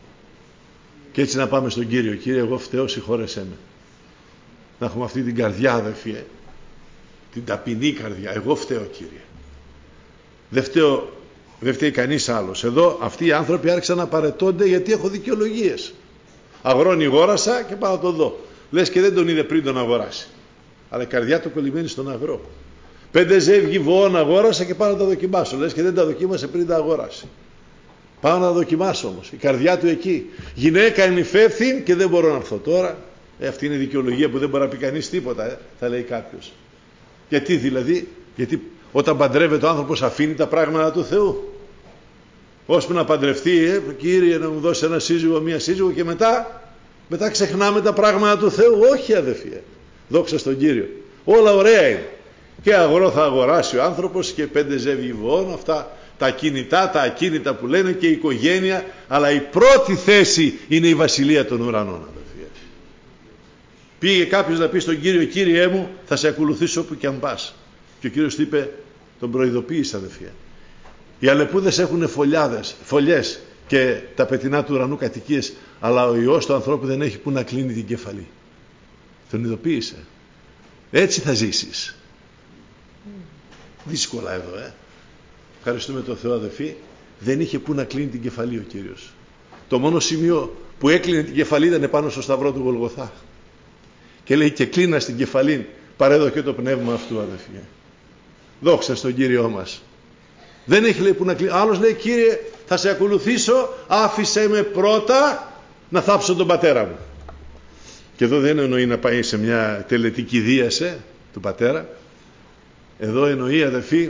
Και έτσι να πάμε στον Κύριο. Κύριε, εγώ φταίω, συγχώρεσέ με. Να έχουμε αυτή την καρδιά, αδελφοί, ε. την ταπεινή καρδιά. Εγώ φταίω, Κύριε. Δεν φταίω, δεν φταίει κανείς άλλος. Εδώ αυτοί οι άνθρωποι άρχισαν να παρετώνται γιατί έχω δικαιολογίες. Αγρόνι αγόρασα και πάω να το δω. Λες και δεν τον είδε πριν τον αγοράσει. Αλλά η καρδιά του κολλημένη στον αγρό. Πέντε ζεύγη βοών αγόρασα και πάω να τα δοκιμάσω. Λες και δεν τα δοκίμασε πριν τα αγόρασε. Πάω να τα δοκιμάσω όμως. Η καρδιά του εκεί. Γυναίκα ενυφεύθην και δεν μπορώ να έρθω τώρα. Ε, αυτή είναι η δικαιολογία που δεν μπορεί να πει κανείς τίποτα, ε, θα λέει κάποιος. Γιατί δηλαδή? Γιατί όταν παντρεύεται ο άνθρωπος αφήνει τα πράγματα του Θεού. Ώσπου να παντρευτεί, ε, Κύριε, να μου δώσει ένα σύζυγο, μία σύζυγο, και μετά, μετά ξεχνάμε τα πράγματα του Θεού. Όχι, αδελφοί. Δόξα στον Κύριο. Όλα ωραία είναι. Και αγορό θα αγοράσει ο άνθρωπος και πέντε ζεύγη βοών, αυτά τα κινητά, τα ακίνητα που λένε, και η οικογένεια, αλλά η πρώτη θέση είναι η βασιλεία των ουρανών, αδελφοί. Πήγε κάποιος να πει στον Κύριο, Κύριέ μου, θα σε ακολουθήσω όπου και αν πας. Και ο Κύριος του είπε, τον προειδοποίησε, αδελφοί. Οι αλεπούδες έχουν φωλιάδες, φωλιές και τα πετεινά του ουρανού κατοικίες, αλλά ο Υιός του ανθρώπου δεν έχει που να κλείνει την κεφαλή. Τον ειδοποίησε. Έτσι θα ζήσεις. Δύσκολα εδώ, ε. Ευχαριστούμε τον Θεό, αδελφοί. Δεν είχε που να κλείνει την κεφαλή ο Κύριος. Το μόνο σημείο που έκλεινε την κεφαλή, ήταν πάνω στο σταυρό του Γολγοθά. Και λέει, και κλείνα στην κεφαλή, παρέδωκε το πνεύμα αυτού, αδελφοί. Δόξα στον Κύριό μας. Δεν έχει, λέει, που να κλείνει. Άλλος λέει, Κύριε, θα σε ακολουθήσω, άφησε με πρώτα να θάψω τον πατέρα μου. Και εδώ δεν εννοεί να πάει σε μια τελετή κηδείας του πατέρα. Εδώ εννοεί, αδελφοί,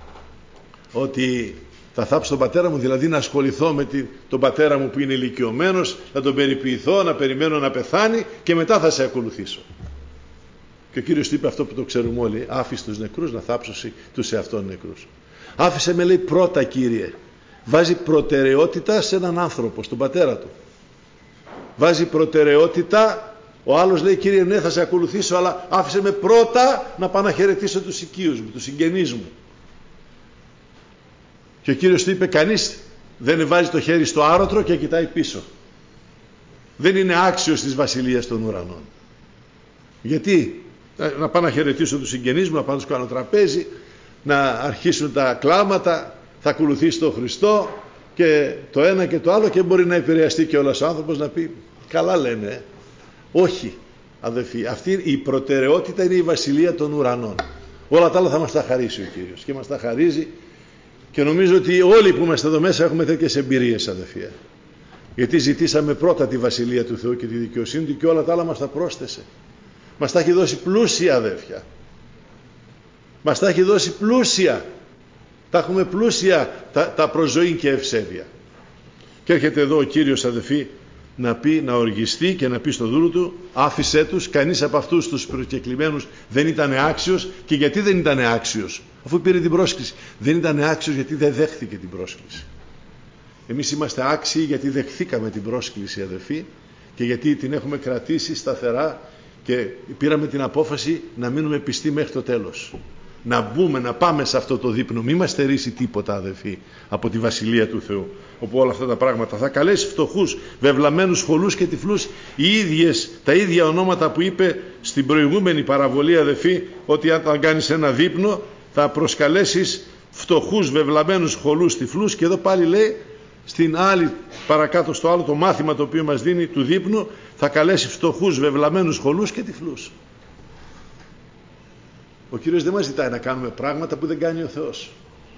ότι θα θάψω τον πατέρα μου, δηλαδή να ασχοληθώ με τον πατέρα μου που είναι ηλικιωμένος, να τον περιποιηθώ, να περιμένω να πεθάνει και μετά θα σε ακολουθήσω. Και ο Κύριος του είπε αυτό που το ξέρουμε όλοι, άφησε τους νεκρούς να θάψω τους εαυτόν νεκρούς. Άφησε με, λέει, πρώτα, Κύριε. Βάζει προτεραιότητα σε έναν άνθρωπο, στον πατέρα του. Βάζει προτεραιότητα, ο άλλος λέει, Κύριε, ναι, θα σε ακολουθήσω, αλλά άφησε με πρώτα να πάω να χαιρετήσω τους οικείους μου, τους συγγενείς μου. Και ο Κύριος του είπε, κανείς δεν βάζει το χέρι στο άρωτρο και κοιτάει πίσω. Δεν είναι άξιος της βασιλείας των ουρανών. Γιατί να πάω να χαιρετήσω τους συγγενείς μου, να πάω να τους κάνω τραπέζι, να αρχίσουν τα κλάματα, θα ακολουθήσει τον Χριστό και το ένα και το άλλο, και μπορεί να επηρεαστεί και όλος ο άνθρωπος να πει, καλά λένε. Όχι, αδελφοί, αυτή η προτεραιότητα είναι η βασιλεία των ουρανών. Όλα τα άλλα θα μας τα χαρίσει ο Κύριος, και μας τα χαρίζει, και νομίζω ότι όλοι που είμαστε εδώ μέσα έχουμε τέτοιες εμπειρίες, αδελφοί. Γιατί ζητήσαμε πρώτα τη βασιλεία του Θεού και τη δικαιοσύνη του, και όλα τα άλλα μας τα πρόσθεσε. Μας τα έχει δώσει πλούσια, αδέλφια. Μας τα έχει δώσει πλούσια. Τα έχουμε πλούσια, τα, τα προζωή και ευσέβεια. Και έρχεται εδώ ο Κύριος, αδελφοί, να πει, να οργιστεί και να πει στο δούλο του, άφησέ τους, κανείς από αυτούς τους προκεκλημένους δεν ήταν άξιος. Και γιατί δεν ήταν άξιος? Αφού πήρε την πρόσκληση. Δεν ήταν άξιος γιατί δεν δέχθηκε την πρόσκληση. Εμείς είμαστε άξιοι γιατί δεχθήκαμε την πρόσκληση, αδελφοί, και γιατί την έχουμε κρατήσει σταθερά και πήραμε την απόφαση να μείνουμε πιστοί μέχρι το τέλος. Να μπούμε, να πάμε σε αυτό το δείπνο. Μη μας στερήσει τίποτα, αδελφοί, από τη βασιλεία του Θεού, όπου όλα αυτά τα πράγματα θα καλέσει φτωχούς, βεβλαμένους, χολούς και τυφλούς, οι ίδιες, τα ίδια ονόματα που είπε στην προηγούμενη παραβολή, αδελφοί, ότι αν κάνεις ένα δείπνο θα προσκαλέσεις φτωχούς, βεβλαμένους, χολούς, τυφλούς. Και εδώ πάλι λέει, στην άλλη, παρακάτω στο άλλο το μάθημα το οποίο μας δίνει του δείπνου, θα καλέσει φτωχούς, βεβλαμένους, χολούς και τυφλούς. Ο Κύριος δεν μας ζητάει να κάνουμε πράγματα που δεν κάνει ο Θεός.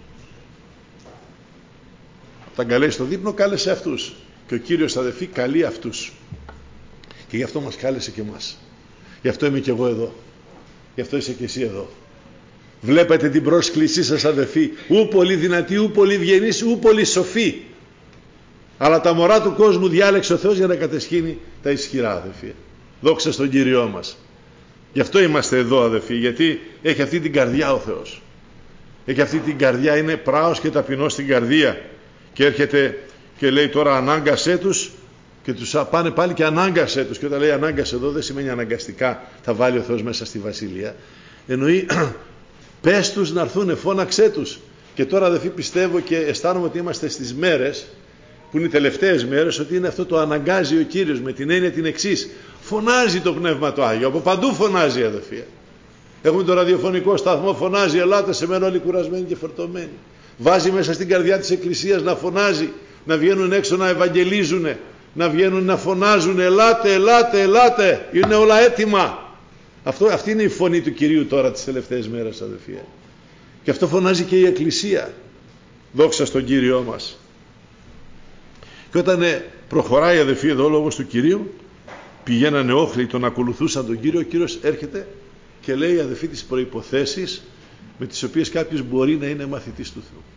Όταν καλέσει στο δείπνο, κάλεσε αυτούς. Και ο Κύριος, αδελφοί, καλεί αυτούς. Και γι' αυτό μας κάλεσε και εμάς. Γι' αυτό είμαι και εγώ εδώ. Γι' αυτό είσαι και εσύ εδώ. Βλέπετε την πρόσκλησή σας, αδελφοί, ου πολύ δυνατή, ου πολύ ευγενής, ου πολύ σοφή. Αλλά τα μωρά του κόσμου διάλεξε ο Θεός για να κατεσχύνει τα ισχυρά, αδελφοί. Δόξα στον Κύριό μας. Γι' αυτό είμαστε εδώ, αδελφοί, γιατί έχει αυτή την καρδιά ο Θεός. Έχει αυτή την καρδιά, είναι πράος και ταπεινός στην καρδία. Και έρχεται και λέει τώρα, ανάγκασέ τους, και τους πάνε πάλι και ανάγκασέ τους. Και όταν λέει ανάγκασε εδώ, δεν σημαίνει αναγκαστικά θα βάλει ο Θεός μέσα στη βασιλεία. Εννοεί, πες τους να έρθουν, φώναξέ τους. Και τώρα, αδελφοί, πιστεύω και αισθάνομαι ότι είμαστε στις μέρες, που είναι οι τελευταίες μέρες, ότι είναι αυτό το αναγκάζει ο Κύριος, με την έννοια την εξής. Φωνάζει το Πνεύμα το Άγιο, από παντού φωνάζει, αδελφοί. Έχουμε το ραδιοφωνικό σταθμό, φωνάζει, ελάτε σε μένα όλοι κουρασμένοι και φορτωμένοι. Βάζει μέσα στην καρδιά της Εκκλησίας να φωνάζει, να βγαίνουν έξω να ευαγγελίζουν, να βγαίνουν να φωνάζουν, ελάτε, ελάτε, ελάτε, είναι όλα έτοιμα. Αυτό, αυτή είναι η φωνή του Κυρίου τώρα τις τελευταίες μέρες, αδελφοί. Και αυτό φωνάζει και η Εκκλησία. Δόξα στον Κύριό μας. Και όταν προχωράει, αδελφοί, εδώ ο λόγος του Κυρίου, πηγαίνανε όχλοι, τον ακολουθούσαν τον Κύριο, ο Κύριος έρχεται και λέει, αδελφοί, τις προϋποθέσεις με τις οποίες κάποιος μπορεί να είναι μαθητής του Θεού.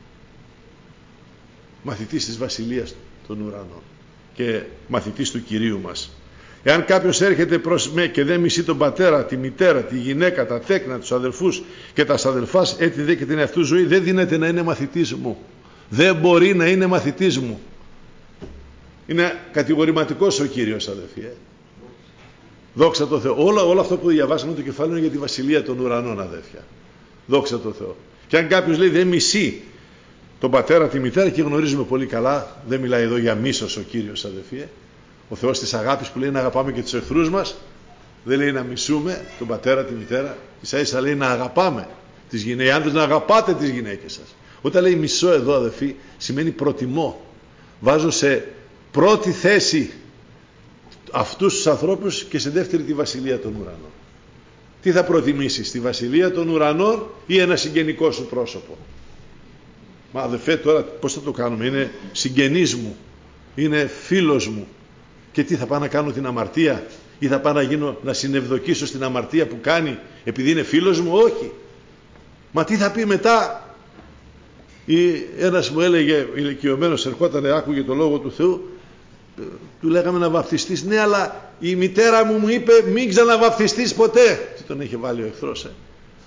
Μαθητής της Βασιλείας των Ουρανών και μαθητής του Κυρίου μας. Εάν κάποιος έρχεται προς με και δεν μισεί τον πατέρα, τη μητέρα, τη γυναίκα, τα τέκνα, τους αδελφούς και τα αδελφάς, έτσι δε και την εαυτού ζωή, δεν δίνεται να είναι μαθητής μου. Δεν μπορεί να είναι μαθητής μου. Είναι κατηγορηματικός ο Κύριος, αδελφοί. Ε. Δόξα τω Θεώ. Όλα, όλο αυτό που διαβάσαμε το κεφάλαιο είναι για τη Βασιλεία των Ουρανών, αδέλφια. Δόξα τω Θεώ. Και αν κάποιος λέει δεν μισεί τον πατέρα, τη μητέρα, και γνωρίζουμε πολύ καλά, δεν μιλάει εδώ για μίσος ο Κύριος, αδελφοί. Ο Θεός της αγάπης που λέει να αγαπάμε και τους εχθρούς μας, δεν λέει να μισούμε τον πατέρα, τη μητέρα, ίσα ίσα λέει να αγαπάμε τις γυναίκες, άντρες, να αγαπάτε τις γυναίκες σας. Όταν λέει μισώ εδώ, αδελφοί, σημαίνει προτιμώ. Βάζω σε πρώτη θέση αυτούς τους ανθρώπους και σε δεύτερη τη βασιλεία των ουρανών. Τι θα προτιμήσεις, τη βασιλεία των ουρανών ή ένα συγγενικό σου πρόσωπο? Μα αδελφέ, τώρα πώς θα το κάνουμε? Είναι συγγενής μου, είναι φίλος μου, και τι θα πάω να κάνω την αμαρτία, ή θα πάω να, γίνω, να συνευδοκίσω στην αμαρτία που κάνει επειδή είναι φίλος μου? Όχι. Μα τι θα πει μετά? Ή ένας μου έλεγε, ηλικιωμένος, ερχόταν, άκουγε το λόγο του Θεού, του λέγαμε να βαπτιστείς. Ναι, αλλά η μητέρα μου μου είπε μην ξαναβαπτιστείς ποτέ. Τι τον είχε βάλει ο εχθρός, ε?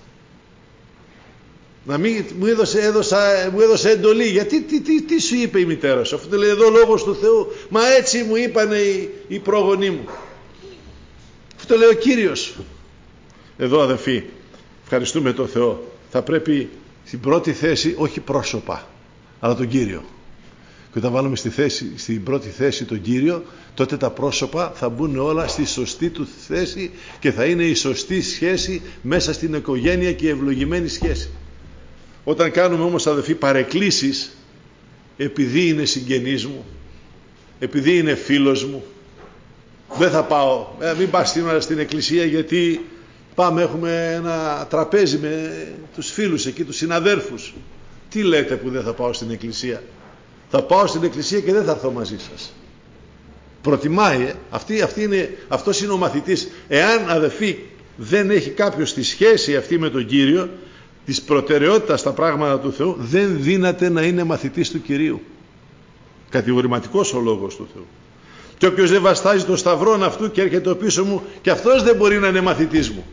Να μην, μου, έδωσε, έδωσα, μου έδωσε εντολή. Γιατί τι, τι, τι σου είπε η μητέρα σου? Αυτό το λέει εδώ λόγος του Θεού. Μα έτσι μου είπανε οι, οι πρόγονοί μου. Αυτό το λέει ο Κύριος. Εδώ αδελφοί, ευχαριστούμε τον Θεό. Θα πρέπει στην πρώτη θέση όχι πρόσωπα, αλλά τον Κύριο. Και όταν βάλουμε στη θέση, στην πρώτη θέση τον Κύριο, τότε τα πρόσωπα θα μπουν όλα στη σωστή του θέση και θα είναι η σωστή σχέση μέσα στην οικογένεια και η ευλογημένη σχέση. Όταν κάνουμε όμως αδελφοί παρεκκλήσεις, επειδή είναι συγγενής μου, επειδή είναι φίλος μου, δεν θα πάω, ε, μην πας σήμερα στην εκκλησία γιατί πάμε, έχουμε ένα τραπέζι με τους φίλους εκεί, τους συναδέρφους. Τι λέτε που δεν θα πάω στην εκκλησία? Θα πάω στην εκκλησία και δεν θα έρθω μαζί σας. Προτιμάει, ε? αυτή, αυτή είναι, αυτός είναι ο μαθητής. Εάν αδελφοί δεν έχει κάποιος τη σχέση αυτή με τον Κύριο, της προτεραιότητας στα πράγματα του Θεού, δεν δύναται να είναι μαθητής του Κυρίου. Κατηγορηματικός ο λόγος του Θεού. Και όποιος δεν βαστάζει το σταυρόν αυτού και έρχεται πίσω μου, και αυτός δεν μπορεί να είναι μαθητής μου.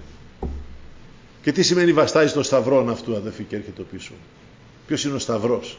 Και τι σημαίνει βαστάζει το σταυρόν αυτού, αδελφοί, και έρχεται πίσω μου? Ποιος είναι ο σταυρός?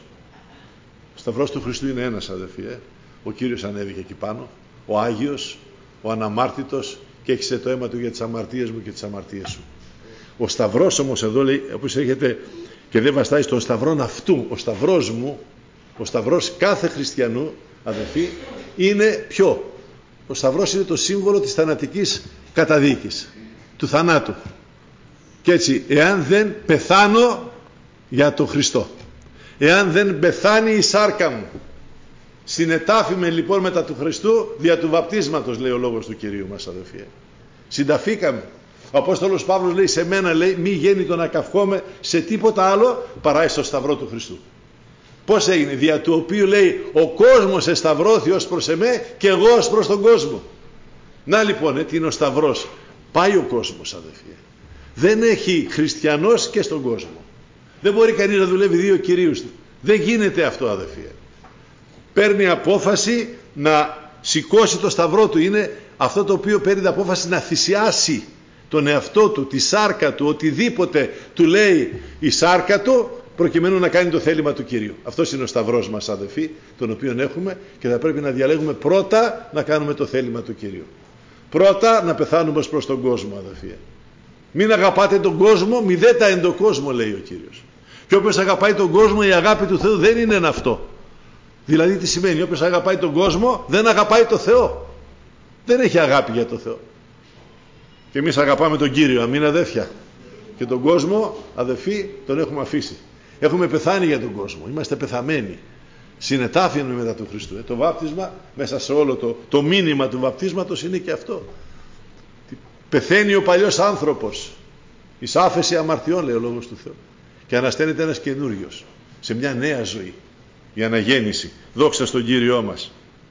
Ο σταυρός του Χριστού είναι ένας, αδελφοί. Ε? Ο Κύριος ανέβηκε εκεί πάνω, ο Άγιος, ο αναμάρτητος, και έχισε το αίμα του για τις αμαρτίες μου και τις αμαρτίες σου. Ο σταυρός όμως εδώ λέει, όπως έρχεται και δεν βαστάζει τον σταυρόν αυτού, ο σταυρός μου, ο σταυρός κάθε χριστιανού, αδελφοί, είναι ποιο? Ο σταυρός είναι το σύμβολο της θανατικής καταδίκης, του θανάτου. Και έτσι, εάν δεν πεθάνω για τον Χριστό, εάν δεν πεθάνει η σάρκα μου, συνετάφημε λοιπόν μετά του Χριστού δια του βαπτίσματος, λέει ο λόγος του Κυρίου μας, αδελφοί. Συνταφήκαμε. Ο Απόστολος Παύλος λέει σε μένα, λέει, μη γέννητο να καυχόμαι σε τίποτα άλλο παρά στο σταυρό του Χριστού. Πώς έγινε? Δια του οποίου, λέει, ο κόσμος εσταυρώθη ως προς εμέ και εγώ ως προς τον κόσμο. Να λοιπόν, ε, τι είναι ο σταυρός? Πάει ο κόσμος, αδελφοί. Δεν έχει χριστιανός και στον κόσμο. Δεν μπορεί κανείς να δουλεύει δύο κυρίους. Δεν γίνεται αυτό, αδελφοί. Παίρνει απόφαση να σηκώσει το σταυρό του. Είναι αυτό το οποίο παίρνει την απόφαση να θυσιάσει τον εαυτό του, τη σάρκα του, οτιδήποτε του λέει η σάρκα του, προκειμένου να κάνει το θέλημα του Κυρίου. Αυτός είναι ο σταυρός μας, αδελφοί, τον οποίον έχουμε, και θα πρέπει να διαλέγουμε πρώτα να κάνουμε το θέλημα του Κυρίου. Πρώτα να πεθάνουμε ως προς τον κόσμο, αδελφοί. Μην αγαπάτε τον κόσμο, μη δέτα εν τον κόσμο, λέει ο Κύριος. Και όποιος αγαπάει τον κόσμο, η αγάπη του Θεού δεν είναι αυτό. Δηλαδή τι σημαίνει? Όποιος αγαπάει τον κόσμο δεν αγαπάει τον Θεό. Δεν έχει αγάπη για τον Θεό. Και εμείς αγαπάμε τον Κύριο, αμήν, αδέφια. Και τον κόσμο, αδελφοί, τον έχουμε αφήσει. Έχουμε πεθάνει για τον κόσμο. Είμαστε πεθαμένοι. Συνετάφιαμε μετά του Χριστού. Ε, το βάπτισμα, μέσα σε όλο το, το μήνυμα του βαπτίσματος είναι και αυτό. Πεθαίνει ο παλιός άνθρωπος. Εις άφεση αμαρτιών, λέει ο λόγος του Θεού. Και ανασταίνεται ένας καινούριος. Σε μια νέα ζωή. Η αναγέννηση. Δόξα στον Κύριό μας.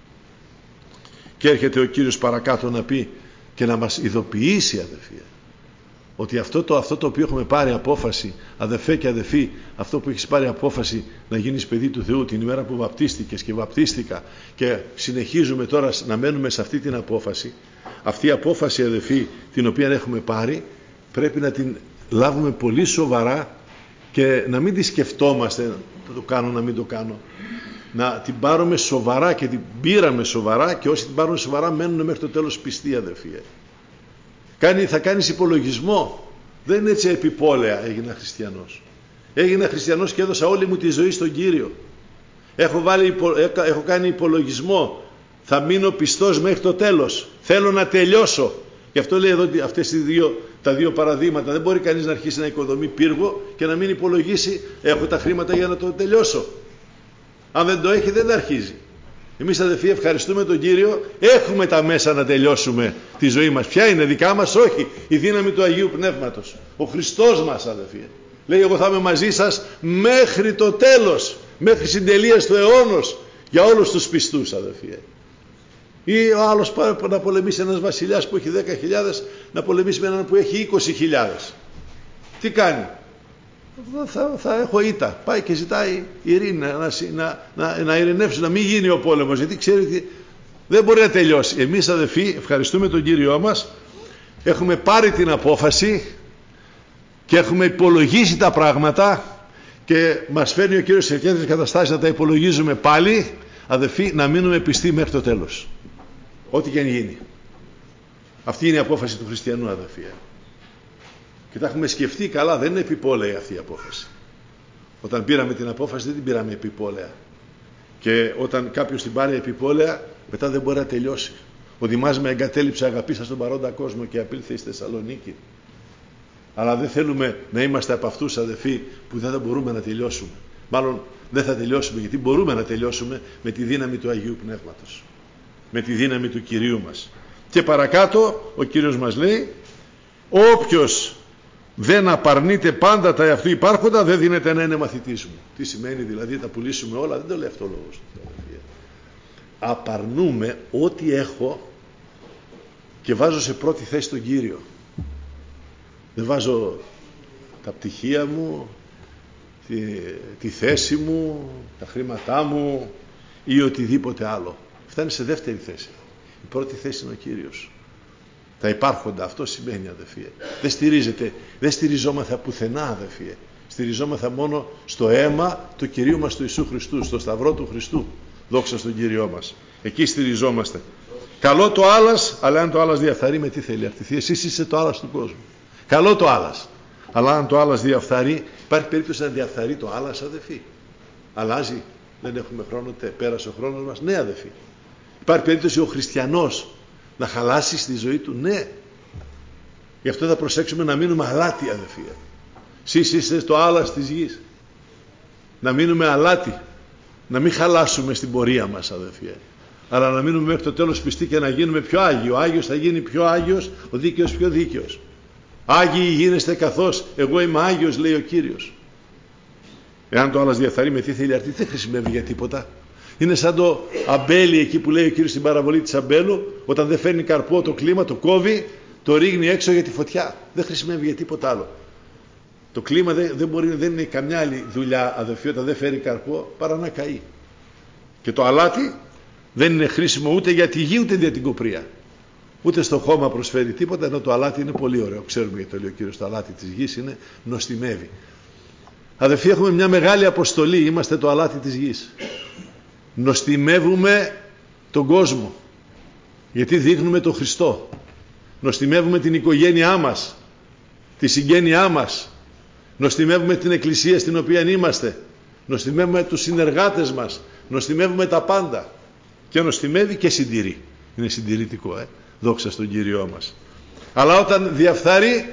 Και έρχεται ο Κύριος παρακάτω να πει και να μας ειδοποιήσει, αδελφοί, ότι αυτό το, αυτό το οποίο έχουμε πάρει απόφαση, αδελφέ και αδελφοί, αυτό που έχεις πάρει απόφαση να γίνεις παιδί του Θεού την ημέρα που βαπτίστηκες και βαπτίστηκα, και συνεχίζουμε τώρα να μένουμε σε αυτή την απόφαση, αυτή η απόφαση, αδελφοί, την οποία έχουμε πάρει, πρέπει να την λάβουμε πολύ σοβαρά και να μην τη σκεφτόμαστε, να το κάνω, να μην το κάνω. Να την πάρουμε σοβαρά, και την πήραμε σοβαρά, και όσοι την πάρουν σοβαρά μένουν μέχρι το τέλος πιστοί, αδελφοί. Κάνει, θα κάνεις υπολογισμό. Δεν είναι έτσι επιπόλαια έγινα χριστιανός. Έγινα χριστιανός και έδωσα όλη μου τη ζωή στον Κύριο. Έχω, βάλει, έχω κάνει υπολογισμό. Θα μείνω πιστός μέχρι το τέλος. Θέλω να τελειώσω. Γι' αυτό λέει εδώ αυτές οι δύο, τα δύο παραδείγματα. Δεν μπορεί κανείς να αρχίσει να οικοδομεί πύργο και να μην υπολογίσει έχω τα χρήματα για να το τελειώσω. Αν δεν το έχει δεν αρχίζει. Εμείς αδελφοί ευχαριστούμε τον Κύριο, έχουμε τα μέσα να τελειώσουμε τη ζωή μας. Ποια είναι, δικά μας? Όχι, η δύναμη του Αγίου Πνεύματος. Ο Χριστός μας, αδελφοί, λέει εγώ θα είμαι μαζί σας μέχρι το τέλος, μέχρι συντελείας του αιώνος, για όλους τους πιστούς, αδελφοί. Ή ο άλλος πάει να πολεμήσει, ένας βασιλιάς που έχει δέκα χιλιάδες να πολεμήσει με έναν που έχει είκοσι χιλιάδες. Τι κάνει? Θα, θα έχω ήττα. Πάει και ζητάει ειρήνη, να, να, να, να ειρηνεύσει, να μην γίνει ο πόλεμος, γιατί ξέρει ότι δεν μπορεί να τελειώσει. Εμείς αδελφοί ευχαριστούμε τον Κύριό μας, έχουμε πάρει την απόφαση και έχουμε υπολογίσει τα πράγματα και μας φέρνει ο Κύριος σε ευκαιρίες καταστάσεις να τα υπολογίζουμε πάλι, αδελφοί, να μείνουμε πιστοί μέχρι το τέλος. Ό,τι και αν γίνει. Αυτή είναι η απόφαση του χριστιανού, αδελφοί. Και τα έχουμε σκεφτεί καλά, δεν είναι επιπόλαιη αυτή η απόφαση. Όταν πήραμε την απόφαση δεν την πήραμε επιπόλαια. Και όταν κάποιος την πάρει επιπόλαια, μετά δεν μπορεί να τελειώσει. Ο Δημάς με εγκατέλειψε, αγαπήσα στον παρόντα κόσμο και απήλθε στη Θεσσαλονίκη. Αλλά δεν θέλουμε να είμαστε από αυτούς, αδελφοί, που δεν θα μπορούμε να τελειώσουμε. Μάλλον δεν θα τελειώσουμε, γιατί μπορούμε να τελειώσουμε με τη δύναμη του Αγίου Πνεύματος. Με τη δύναμη του Κυρίου μας. Και παρακάτω ο Κύριος μας λέει, όποιος δεν απαρνείται πάντα τα εαυτού υπάρχοντα, δεν δίνεται να είναι μαθητής μου. Τι σημαίνει δηλαδή, τα πουλήσουμε όλα? Δεν το λέει αυτό ο λόγος. Απαρνούμε ό,τι έχω και βάζω σε πρώτη θέση τον Κύριο. Δεν βάζω τα πτυχία μου, τη, τη θέση μου, τα χρήματά μου ή οτιδήποτε άλλο. Φτάνει σε δεύτερη θέση. Η πρώτη θέση είναι ο Κύριος. Τα υπάρχοντα, αυτό σημαίνει, αδελφοί. Δεν στηρίζεται, δεν στηριζόμαθα πουθενά, αδελφοί. Στηριζόμαθα μόνο στο αίμα του Κυρίου μας του Ιησού Χριστού, στο σταυρό του Χριστού. Δόξα στον Κύριό μας. Εκεί στηριζόμαστε. Καλό το άλας, αλλά αν το άλας διαφθαρεί, με τι θέλει αρτηθεί? Εσείς είστε το άλας του κόσμου. Καλό το άλας. Αλλά αν το άλας διαφθαρεί, υπάρχει περίπτωση να διαφθαρεί το άλας, αδελφοί? Αλλάζει. Δεν έχουμε χρόνο, τε, πέρασε ο χρόνος μας. Ναι, αδελφοί. Υπάρχει περίπτωση ο χριστιανός να χαλάσει στη ζωή του? Ναι. Γι' αυτό θα προσέξουμε να μείνουμε αλάτοι, αδελφοί. Εσείς είστε το άλας της γης. Να μείνουμε αλάτοι. Να μην χαλάσουμε στην πορεία μας, αδελφοί. Αλλά να μείνουμε μέχρι το τέλος πιστοί και να γίνουμε πιο άγιοι. Ο Άγιος θα γίνει πιο Άγιος, ο δίκαιος πιο δίκαιος. Άγιοι γίνεστε καθώς εγώ είμαι Άγιος, λέει ο Κύριος. Εάν το άλας διαφθαρεί, με τι θέλει αρτή? Δεν χρησιμεύει για τίποτα. Είναι σαν το αμπέλι εκεί που λέει ο Κύριος στην παραβολή της αμπέλου, όταν δεν φέρνει καρπό το κλίμα, το κόβει, το ρίχνει έξω για τη φωτιά. Δεν χρησιμεύει για τίποτα άλλο. Το κλίμα δεν, δεν, μπορεί, δεν είναι καμιά άλλη δουλειά, αδελφοί, όταν δεν φέρει καρπό παρά να καεί. Και το αλάτι δεν είναι χρήσιμο ούτε για τη γη ούτε για την κοπρία. Ούτε στο χώμα προσφέρει τίποτα, ενώ το αλάτι είναι πολύ ωραίο. Ξέρουμε γιατί το λέει ο Κύριος, το αλάτι της γης είναι, νοστιμεύει. Αδελφοί, έχουμε μια μεγάλη αποστολή, είμαστε το αλάτι της γης. Νοστιμεύουμε τον κόσμο, γιατί δείχνουμε τον Χριστό. Νοστιμεύουμε την οικογένειά μας, τη συγγένειά μας. Νοστιμεύουμε την εκκλησία στην οποία είμαστε. Νοστιμεύουμε τους συνεργάτες μας. Νοστιμεύουμε τα πάντα. Και νοστιμεύει και συντηρεί. Είναι συντηρητικό, ε. Δόξα στον Κύριό μας. Αλλά όταν διαφθαρεί,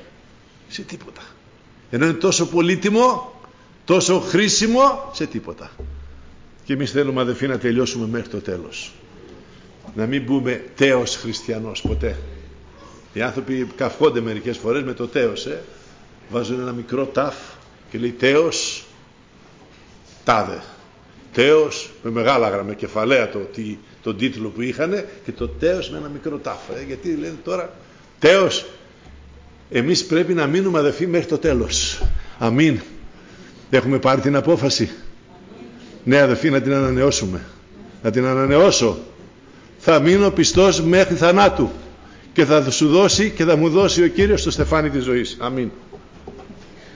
σε τίποτα. Ενώ είναι τόσο πολύτιμο, τόσο χρήσιμο, σε τίποτα. Και εμείς θέλουμε, αδελφοί, να τελειώσουμε μέχρι το τέλος. Να μην μπούμε τέος χριστιανός ποτέ. Οι άνθρωποι καυχόνται μερικές φορές με το τέος, ε. Βάζουν ένα μικρό ταφ και λέει τέος τάδε. Τέος με μεγάλα γραμμέ, κεφαλαία το, τι, τον τίτλο που είχανε, και το τέος με ένα μικρό ταφ. Ε. Γιατί λένε τώρα τέος? Εμείς πρέπει να μείνουμε, αδελφοί, μέχρι το τέλος. Αμήν. Έχουμε πάρει την απόφαση. Ναι, αδελφοί, να την ανανεώσουμε. Να την ανανεώσω. Θα μείνω πιστός μέχρι θανάτου. Και θα σου δώσει και θα μου δώσει ο Κύριος το στεφάνι της ζωής. Αμήν.